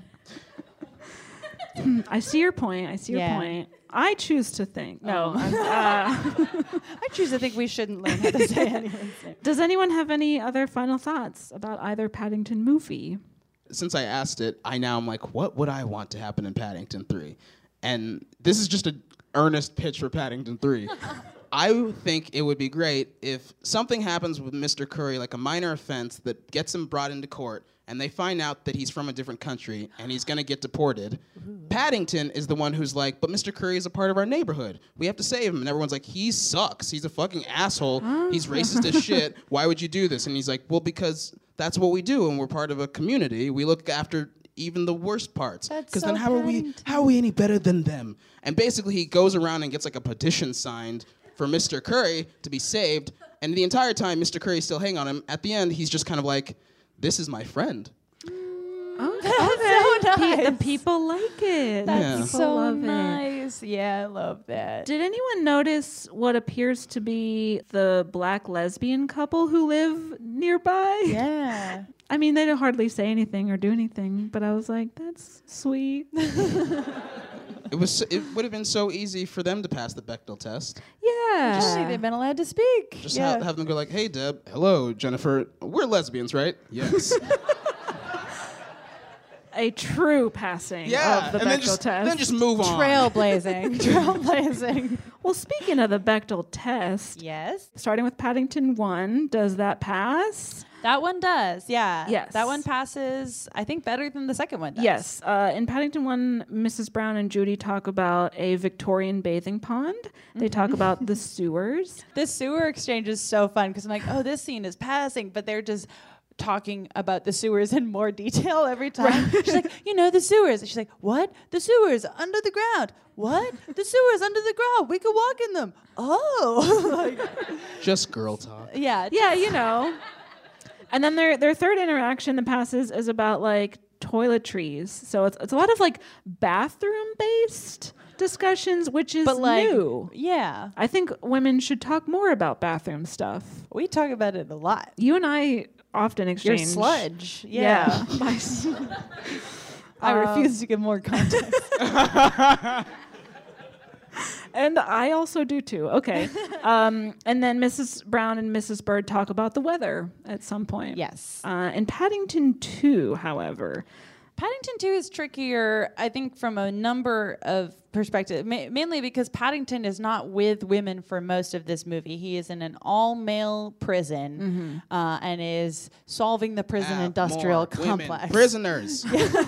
Speaker 6: I see your point. I choose to think. No.
Speaker 5: I choose to think we shouldn't learn how to say anyone's name.
Speaker 6: Does anyone have any other final thoughts about either Paddington movie?
Speaker 7: Since I asked it, I'm like, what would I want to happen in Paddington 3? And this is just an earnest pitch for Paddington 3. I think it would be great if something happens with Mr. Curry, like a minor offense that gets him brought into court, and they find out that he's from a different country and he's going to get deported. Paddington is the one who's like, but Mr. Curry is a part of our neighborhood. We have to save him. And everyone's like, he sucks. He's a fucking asshole. He's racist as shit. Why would you do this? And he's like, well, because that's what we do, and we're part of a community. We look after even the worst parts. Because then how are we any better than them? And basically he goes around and gets like a petition signed for Mr. Curry to be saved. And the entire time Mr. Curry's still hanging on him. At the end, he's just kind of like, this is my friend.
Speaker 6: Okay.
Speaker 5: So nice.
Speaker 6: The people like it.
Speaker 5: That's
Speaker 6: People
Speaker 5: so
Speaker 6: love
Speaker 5: nice. Yeah, I love that.
Speaker 6: Did anyone notice what appears to be the black lesbian couple who live nearby?
Speaker 5: Yeah.
Speaker 6: I mean, they don't hardly say anything or do anything, but I was like, that's sweet.
Speaker 7: It would have been so easy for them to pass the Bechdel test.
Speaker 6: Yeah.
Speaker 5: They've been allowed to speak.
Speaker 7: Just have them go like, hey, Deb. Hello, Jennifer. We're lesbians, right? Yes.
Speaker 6: A true passing of the
Speaker 7: and
Speaker 6: Bechdel test.
Speaker 7: then just move on.
Speaker 5: Trailblazing.
Speaker 6: Well, speaking of the Bechdel test,
Speaker 5: Yes.
Speaker 6: starting with Paddington 1, does that pass?
Speaker 5: That one does, yeah.
Speaker 6: Yes.
Speaker 5: That one passes, I think, better than the second one does.
Speaker 6: Yes. In Paddington 1, Mrs. Brown and Judy talk about a Victorian bathing pond. They talk about the sewers.
Speaker 5: This sewer exchange is so fun because I'm like, oh, this scene is passing, but they're just talking about the sewers in more detail every time. She's like, the sewers. And she's like, what? The sewers under the ground. What? The sewers under the ground. We could walk in them. Oh.
Speaker 7: Just girl talk.
Speaker 5: Yeah.
Speaker 6: Yeah, And then their third interaction that passes is about like toiletries. So it's a lot of like bathroom based discussions, which is new.
Speaker 5: Yeah.
Speaker 6: I think women should talk more about bathroom stuff.
Speaker 5: We talk about it a lot.
Speaker 6: You and I often exchange
Speaker 5: Your sludge.
Speaker 6: Yeah.
Speaker 5: I refuse to give more context.
Speaker 6: And I also do too. Okay. And then Mrs. Brown and Mrs. Bird talk about the weather at some point.
Speaker 5: Yes.
Speaker 6: In Paddington 2, however.
Speaker 5: Paddington 2 is trickier, I think, from a number of perspectives, mainly because Paddington is not with women for most of this movie. He is in an all-male prison and is solving the prison industrial complex.
Speaker 7: Women prisoners.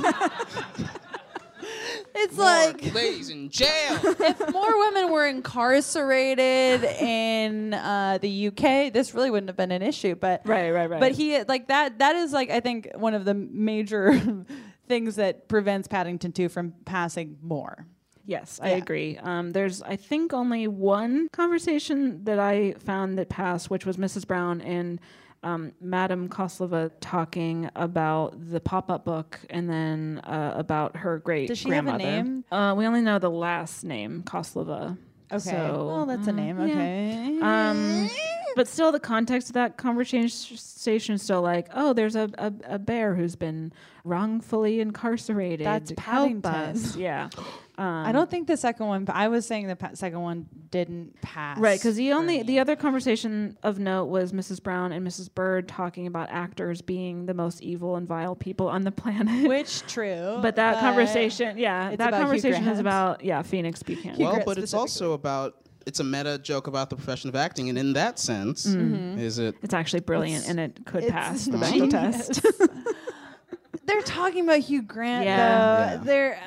Speaker 5: It's
Speaker 7: More
Speaker 5: like
Speaker 7: ladies in jail.
Speaker 5: if more women were incarcerated in the UK, this really wouldn't have been an issue. But
Speaker 6: Right.
Speaker 5: But he like that is like I think one of the major things that prevents Paddington 2 from passing more.
Speaker 6: Yes, I agree. There's, I think, only one conversation that I found that passed, which was Mrs. Brown and Madame Koslova talking about the pop-up book and then about her great-grandmother.
Speaker 5: Does she have a name?
Speaker 6: We only know the last name, Koslova.
Speaker 5: Okay.
Speaker 6: So,
Speaker 5: well, that's a name.
Speaker 6: yeah.
Speaker 5: Okay.
Speaker 6: But still, the context of that conversation is still like, oh, there's a bear who's been wrongfully incarcerated.
Speaker 5: That's
Speaker 6: Help
Speaker 5: Paddington.
Speaker 6: us. Yeah.
Speaker 5: I don't think the second one. I was saying the second one didn't pass.
Speaker 6: Right, because the other conversation of note was Mrs. Brown and Mrs. Bird talking about actors being the most evil and vile people on the planet.
Speaker 5: Which true.
Speaker 6: But that conversation,
Speaker 5: it's
Speaker 6: that
Speaker 5: about Hugh
Speaker 6: conversation is
Speaker 5: Grant.
Speaker 6: about Phoenix Buchanan.
Speaker 7: Well,
Speaker 5: Grant
Speaker 7: but it's also about, it's a meta joke about the profession of acting, and in that sense, is it?
Speaker 6: It's actually brilliant, and it could pass the
Speaker 5: genius.
Speaker 6: Bechdel test.
Speaker 5: They're talking about Hugh Grant,
Speaker 6: Yeah.
Speaker 5: though. They're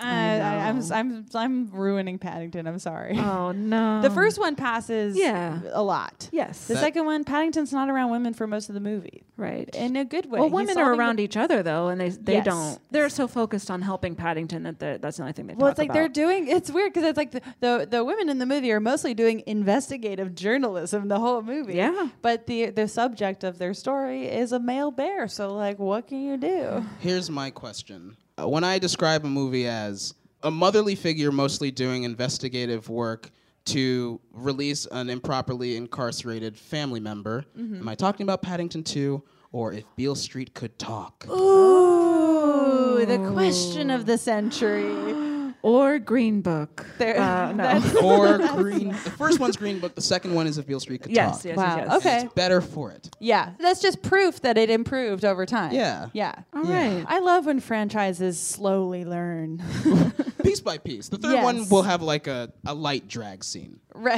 Speaker 5: I'm ruining Paddington. I'm sorry.
Speaker 6: Oh no.
Speaker 5: The first one passes
Speaker 6: Yeah.
Speaker 5: a lot.
Speaker 6: Yes.
Speaker 5: The second one, Paddington's not around women for most of the movie.
Speaker 6: Right.
Speaker 5: In a good way.
Speaker 6: Well,
Speaker 5: He's
Speaker 6: women are
Speaker 5: solving
Speaker 6: around
Speaker 5: the-
Speaker 6: each other though, and they
Speaker 5: Yes.
Speaker 6: don't. They're so focused on helping Paddington that that's the only thing they
Speaker 5: Well,
Speaker 6: talk
Speaker 5: it's like
Speaker 6: about.
Speaker 5: they're doing. It's weird because it's like the women in the movie are mostly doing investigative journalism the whole movie.
Speaker 6: Yeah.
Speaker 5: But the subject of their story is a male bear. So like, what can you do?
Speaker 7: Here's my question. When I describe a movie as a motherly figure mostly doing investigative work to release an improperly incarcerated family member, am I talking about Paddington 2 or If Beale Street Could Talk?
Speaker 5: Ooh, the question of the century.
Speaker 6: Or Green Book. No.
Speaker 7: Or Green. The first one's Green Book. The second one is If Beale Street Could
Speaker 6: Yes,
Speaker 7: Talk.
Speaker 6: yes,
Speaker 5: Wow.
Speaker 6: yes, yes.
Speaker 5: Okay.
Speaker 7: It's better for it.
Speaker 5: Yeah, that's just proof that it improved over time.
Speaker 7: Yeah.
Speaker 5: Yeah.
Speaker 6: All right.
Speaker 5: I love when franchises slowly learn.
Speaker 7: Piece by piece. The third
Speaker 5: Yes.
Speaker 7: one will have like a light drag scene.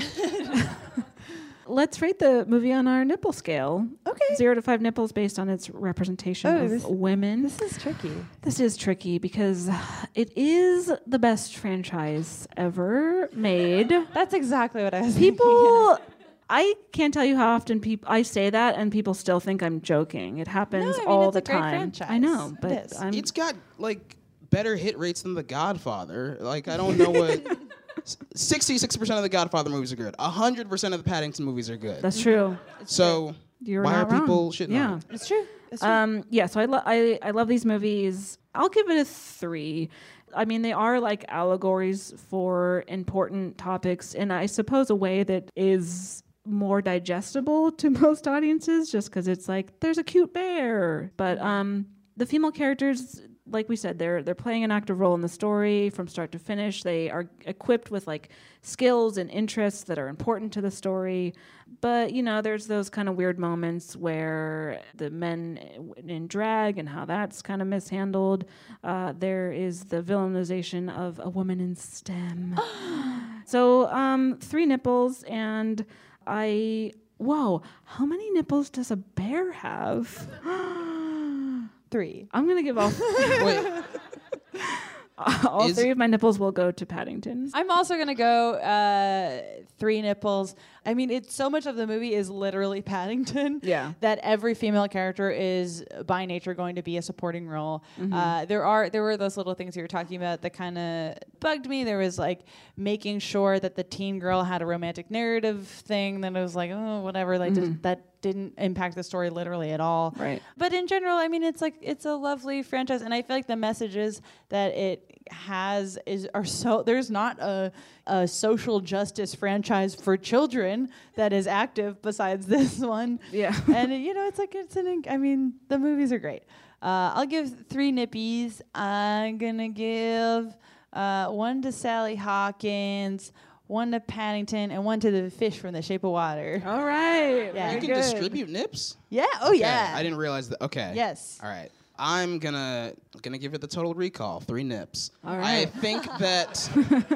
Speaker 6: Let's rate the movie on our nipple scale.
Speaker 5: Okay.
Speaker 6: 0 to 5 nipples based on its representation of women.
Speaker 5: This is tricky.
Speaker 6: This is tricky because it is the best franchise ever made.
Speaker 5: That's exactly what I was
Speaker 6: People, I can't tell you how often I say that and people still think I'm joking. It happens all
Speaker 5: it's
Speaker 6: the
Speaker 5: a great
Speaker 6: time.
Speaker 5: franchise.
Speaker 6: I know,
Speaker 5: It
Speaker 6: but
Speaker 5: is.
Speaker 7: It's got like better hit rates than The Godfather. Like I don't know what. 66% of the Godfather movies are good. 100% of the Paddington movies are good.
Speaker 6: that's true.
Speaker 7: So
Speaker 6: You're
Speaker 7: why are
Speaker 6: not wrong.
Speaker 7: people shitting
Speaker 6: Yeah.
Speaker 7: on it?
Speaker 5: It's true.
Speaker 6: Yeah, so I love these movies. I'll give it a 3. I mean, they are like allegories for important topics in, I suppose, a way that is more digestible to most audiences, just because it's like, there's a cute bear. But the female characters, like we said, they're playing an active role in the story from start to finish. They are equipped with like skills and interests that are important to the story. But, there's those kind of weird moments where the men in drag and how that's kind of mishandled. There is the villainization of a woman in STEM. So 3 nipples, and whoa, how many nipples does a bear have?
Speaker 5: 3.
Speaker 6: I'm going to give all...
Speaker 7: Wait.
Speaker 6: All 3 of my nipples will go to Paddington.
Speaker 5: I'm also going to go 3 nipples. I mean, it's so much of the movie is literally Paddington.
Speaker 6: Yeah.
Speaker 5: That every female character is by nature going to be a supporting role.
Speaker 6: Mm-hmm.
Speaker 5: There were those little things you were talking about that kind of bugged me. There was like making sure that the teen girl had a romantic narrative thing. Then it was like, oh, whatever. Like that didn't impact the story literally at all.
Speaker 6: Right.
Speaker 5: But in general, I mean, it's a lovely franchise, and I feel like the messages that it has are so. There's not a social justice franchise for children that is active besides this one.
Speaker 6: Yeah.
Speaker 5: And I mean, the movies are great. I'll give 3 nippies. I'm gonna give 1 to Sally Hawkins, 1 to Paddington, and 1 to the fish from The Shape of Water.
Speaker 6: All right.
Speaker 5: Yeah.
Speaker 7: You can distribute nips?
Speaker 5: Yeah. Oh,
Speaker 7: Okay,
Speaker 5: yeah.
Speaker 7: I didn't realize that. Okay.
Speaker 5: Yes.
Speaker 7: All right. I'm gonna give it the Total Recall. 3 nips.
Speaker 6: All right.
Speaker 7: I think that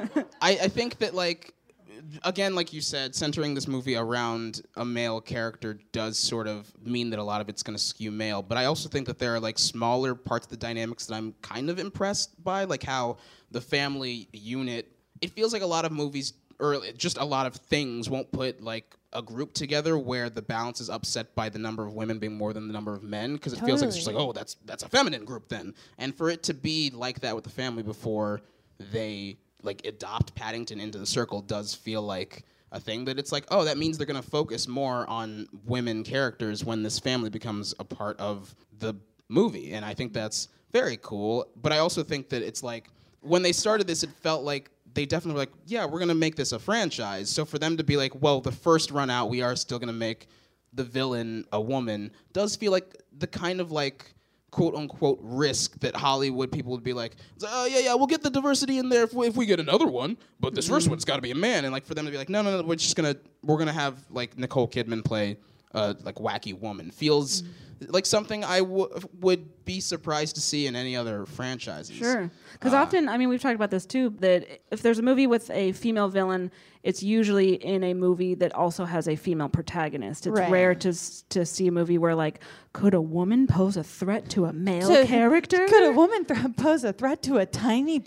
Speaker 7: I think that, like, again, like you said, centering this movie around a male character does sort of mean that a lot of it's gonna skew male. But I also think that there are like smaller parts of the dynamics that I'm kind of impressed by, like how the family unit. It feels like a lot of movies, or just a lot of things, won't put like a group together where the balance is upset by the number of women being more than the number of men, because it feels like it's just like, oh, that's a feminine group then. And for it to be like that with the family before they like adopt Paddington into the circle does feel like a thing that it's like, oh, that means they're going to focus more on women characters when this family becomes a part of the movie. And I think that's very cool. But I also think that it's like, when they started this, it felt like they definitely were like, yeah, we're going to make this a franchise. So for them to be like, well, the first run out, we are still going to make the villain a woman, does feel like the kind of like quote unquote risk that Hollywood people would be like, oh, yeah, we'll get the diversity in there if we get another one, but this first one's got to be a man. And like for them to be like, no, we're going to have like Nicole Kidman play like wacky woman. Feels like something I would be surprised to see in any other franchises.
Speaker 6: Sure. Because often, I mean, we've talked about this too, that if there's a movie with a female villain, it's usually in a movie that also has a female protagonist. It's rare to see a movie where, like, could a woman pose a threat to a male character?
Speaker 5: Could a woman pose a threat to a tiny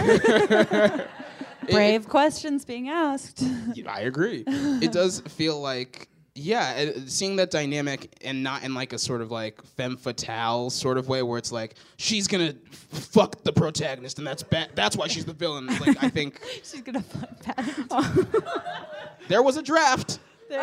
Speaker 5: bear? Brave questions being asked.
Speaker 7: I agree. It does feel like, yeah, seeing that dynamic and not in like a sort of like femme fatale sort of way where it's like she's gonna fuck the protagonist and that's bad. That's why she's the villain. Like I think
Speaker 5: she's gonna fuck Paddington.
Speaker 7: There was a draft.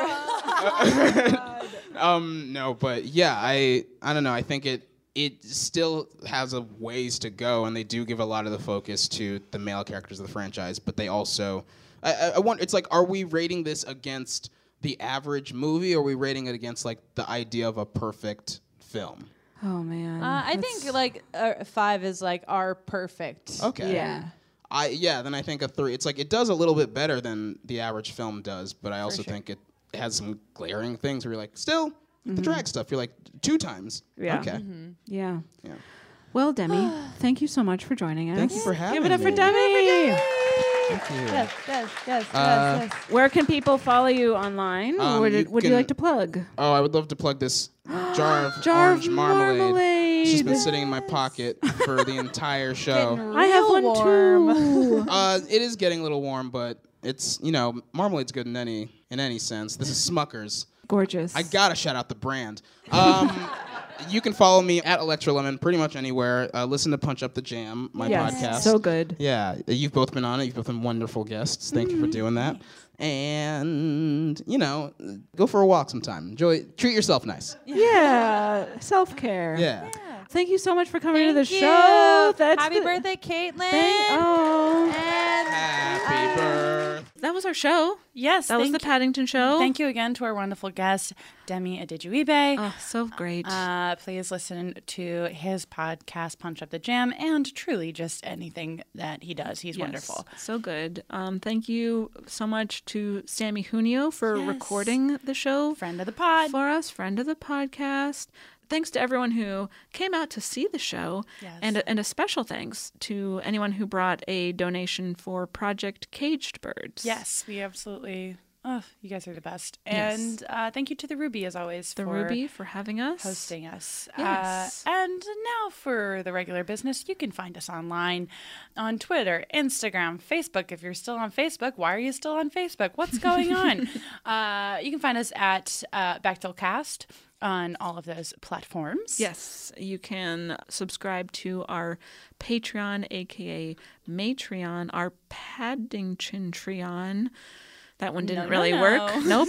Speaker 7: No, but yeah, I don't know. I think it still has a ways to go, and they do give a lot of the focus to the male characters of the franchise. But they also, I want. It's like, are we rating this against the average movie, or are we rating it against like the idea of a perfect film?
Speaker 6: Oh man,
Speaker 5: I think like 5 is like our perfect.
Speaker 7: Okay.
Speaker 5: Yeah.
Speaker 7: Then I think a 3. It's like it does a little bit better than the average film does, but I also think it has some glaring things where you're like, still the drag stuff. You're like 2 times.
Speaker 6: Yeah.
Speaker 7: Okay.
Speaker 6: Yeah. Well, Demi, thank you so much for joining us.
Speaker 7: Thank you for having me.
Speaker 6: Give it up for Demi.
Speaker 7: Thank you.
Speaker 5: Yes.
Speaker 6: Where can people follow you online? Would you like to plug?
Speaker 7: Oh, I would love to plug this jar of orange marmalade. It's just been sitting in my pocket for the entire show.
Speaker 6: I have one too.
Speaker 7: It is getting a little warm, but it's, marmalade's good in any sense. This is Smucker's.
Speaker 6: Gorgeous.
Speaker 7: I gotta shout out the brand. You can follow me at Electra Lemon pretty much anywhere. Listen to Punch Up the Jam, my podcast.
Speaker 6: So good.
Speaker 7: Yeah, you've both been on it. You've both been wonderful guests. Thank you for doing that. And, go for a walk sometime. Enjoy. Treat yourself nice.
Speaker 6: Yeah. Self-care.
Speaker 7: Yeah.
Speaker 6: Thank you so much for coming to the show.
Speaker 5: Happy birthday, Caitlin. And
Speaker 7: happy birthday.
Speaker 6: That was our show.
Speaker 8: Yes.
Speaker 6: That was the Paddington Show.
Speaker 8: Thank you again to our wonderful guest, Demi Adejuyigbe.
Speaker 6: Oh, so great.
Speaker 8: Please listen to his podcast, Punch Up the Jam, and truly just anything that he does. He's wonderful.
Speaker 6: So good. Thank you so much to Sammy Junio for recording the show.
Speaker 8: Friend of the pod.
Speaker 6: For us, friend of the podcast. thanks to everyone who came out to see the show.
Speaker 8: Yes.
Speaker 6: And a special thanks to anyone who brought a donation for Project Caged Birds.
Speaker 8: Yes, we absolutely... Oh, you guys are the best.
Speaker 6: Yes.
Speaker 8: And thank you to the Ruby, as always,
Speaker 6: The Ruby for having us.
Speaker 8: hosting us.
Speaker 6: Yes.
Speaker 8: And now for the regular business, you can find us online on Twitter, Instagram, Facebook. If you're still on Facebook, why are you still on Facebook? What's going on? You can find us at Bechtelcast on all of those platforms.
Speaker 6: Yes, you can subscribe to our Patreon, aka Matreon, our Paddington-treon. That one didn't really work. Nope.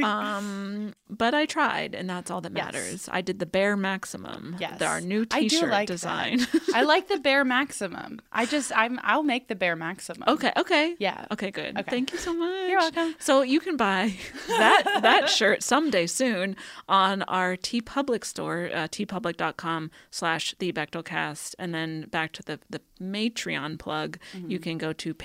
Speaker 6: But I tried, and that's all that matters. I did the Bear Maximum.
Speaker 8: Yes.
Speaker 6: Our new T-shirt design.
Speaker 8: I like the Bear Maximum. I'll make the Bear Maximum.
Speaker 6: Okay.
Speaker 8: Yeah.
Speaker 6: Okay, good.
Speaker 8: Okay.
Speaker 6: Thank you so much.
Speaker 8: You're welcome.
Speaker 6: So you can buy that shirt someday soon on our TeePublic store, teepublic.com/thebechtelcast. And then back to the Matreon plug, you can go to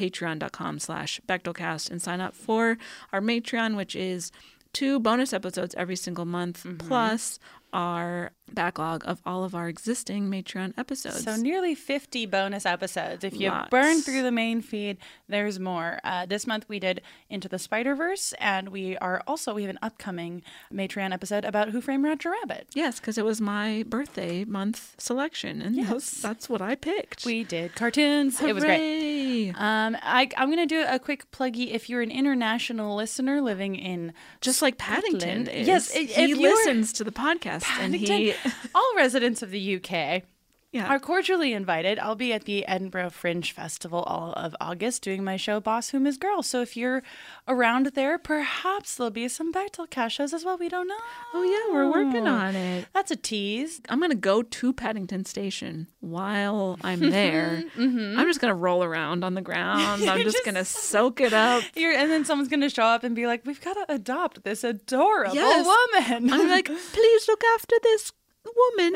Speaker 6: patreon.com/Bechtelcast and sign up for our Matreon, which is 2 bonus episodes every single month, plus our backlog of all of our existing Matreon episodes.
Speaker 8: So nearly 50 bonus episodes. If you
Speaker 6: Lots.
Speaker 8: burn through the main feed, there's more. This month we did Into the Spider-Verse, and we have an upcoming Matreon episode about Who Framed Roger Rabbit.
Speaker 6: Yes, because it was my birthday month selection, and that's what I picked.
Speaker 8: We did cartoons.
Speaker 6: Hooray.
Speaker 8: It was great. I'm going to do a quick pluggy. If you're an international listener living in
Speaker 6: Just like Paddington
Speaker 8: Scotland,
Speaker 6: is.
Speaker 8: yes,
Speaker 6: he listens to the podcast, and he...
Speaker 8: all residents of the UK
Speaker 6: Yeah.
Speaker 8: are cordially invited. I'll be at the Edinburgh Fringe Festival all of August doing my show Boss Whom Is Girl. So if you're around there, perhaps there'll be some Bechtelcast shows as well. We don't know.
Speaker 6: Oh, yeah, we're working on it.
Speaker 8: That's a tease.
Speaker 6: I'm going to go to Paddington Station while I'm there. I'm just going to roll around on the ground. I'm just going to soak it up.
Speaker 8: And then someone's going to show up and be like, we've got to adopt this adorable
Speaker 6: Yes.
Speaker 8: woman.
Speaker 6: I'm like, please look after this woman.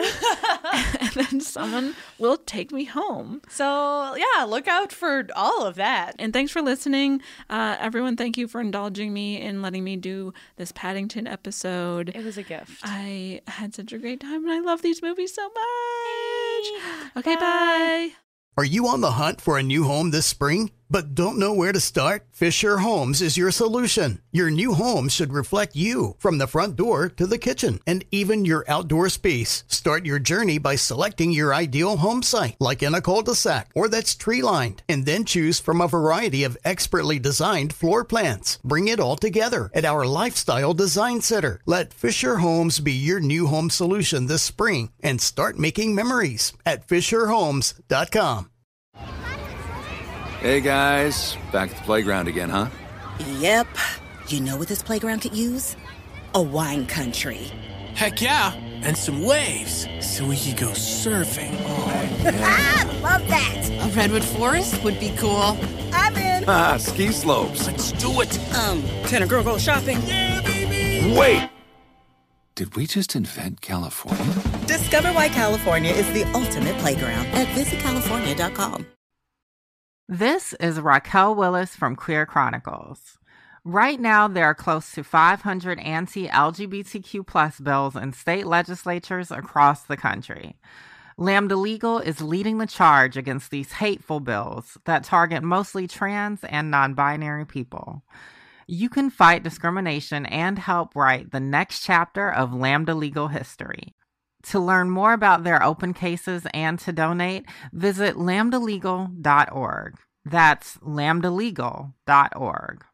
Speaker 6: And then someone will take me home.
Speaker 8: So, yeah, look out for all of that.
Speaker 6: And thanks for listening. Everyone, thank you for indulging me in letting me do this Paddington episode.
Speaker 8: It was a gift.
Speaker 6: I had such a great time, and I love these movies so much. Okay, bye.
Speaker 2: Are you on the hunt for a new home this spring, but don't know where to start? Fisher Homes is your solution. Your new home should reflect you, from the front door to the kitchen, and even your outdoor space. Start your journey by selecting your ideal home site, like in a cul-de-sac or that's tree-lined, and then choose from a variety of expertly designed floor plans. Bring it all together at our Lifestyle Design Center. Let Fisher Homes be your new home solution this spring, and start making memories at FisherHomes.com.
Speaker 9: Hey guys, back at the playground again, huh?
Speaker 10: Yep. You know what this playground could use? A wine country.
Speaker 11: Heck yeah, and some waves so we could go surfing.
Speaker 10: Ah, love that.
Speaker 12: A redwood forest would be cool.
Speaker 10: I'm in.
Speaker 9: Ah, ski slopes.
Speaker 11: Let's do it.
Speaker 10: Can a girl go shopping?
Speaker 11: Yeah, baby.
Speaker 9: Wait! Did we just invent California?
Speaker 10: Discover why California is the ultimate playground at visitcalifornia.com.
Speaker 13: This is Raquel Willis from Queer Chronicles. Right now, there are close to 500 anti-LGBTQ+ bills in state legislatures across the country. Lambda Legal is leading the charge against these hateful bills that target mostly trans and non-binary people. You can fight discrimination and help write the next chapter of Lambda Legal history. To learn more about their open cases and to donate, visit lambdalegal.org. That's lambdalegal.org.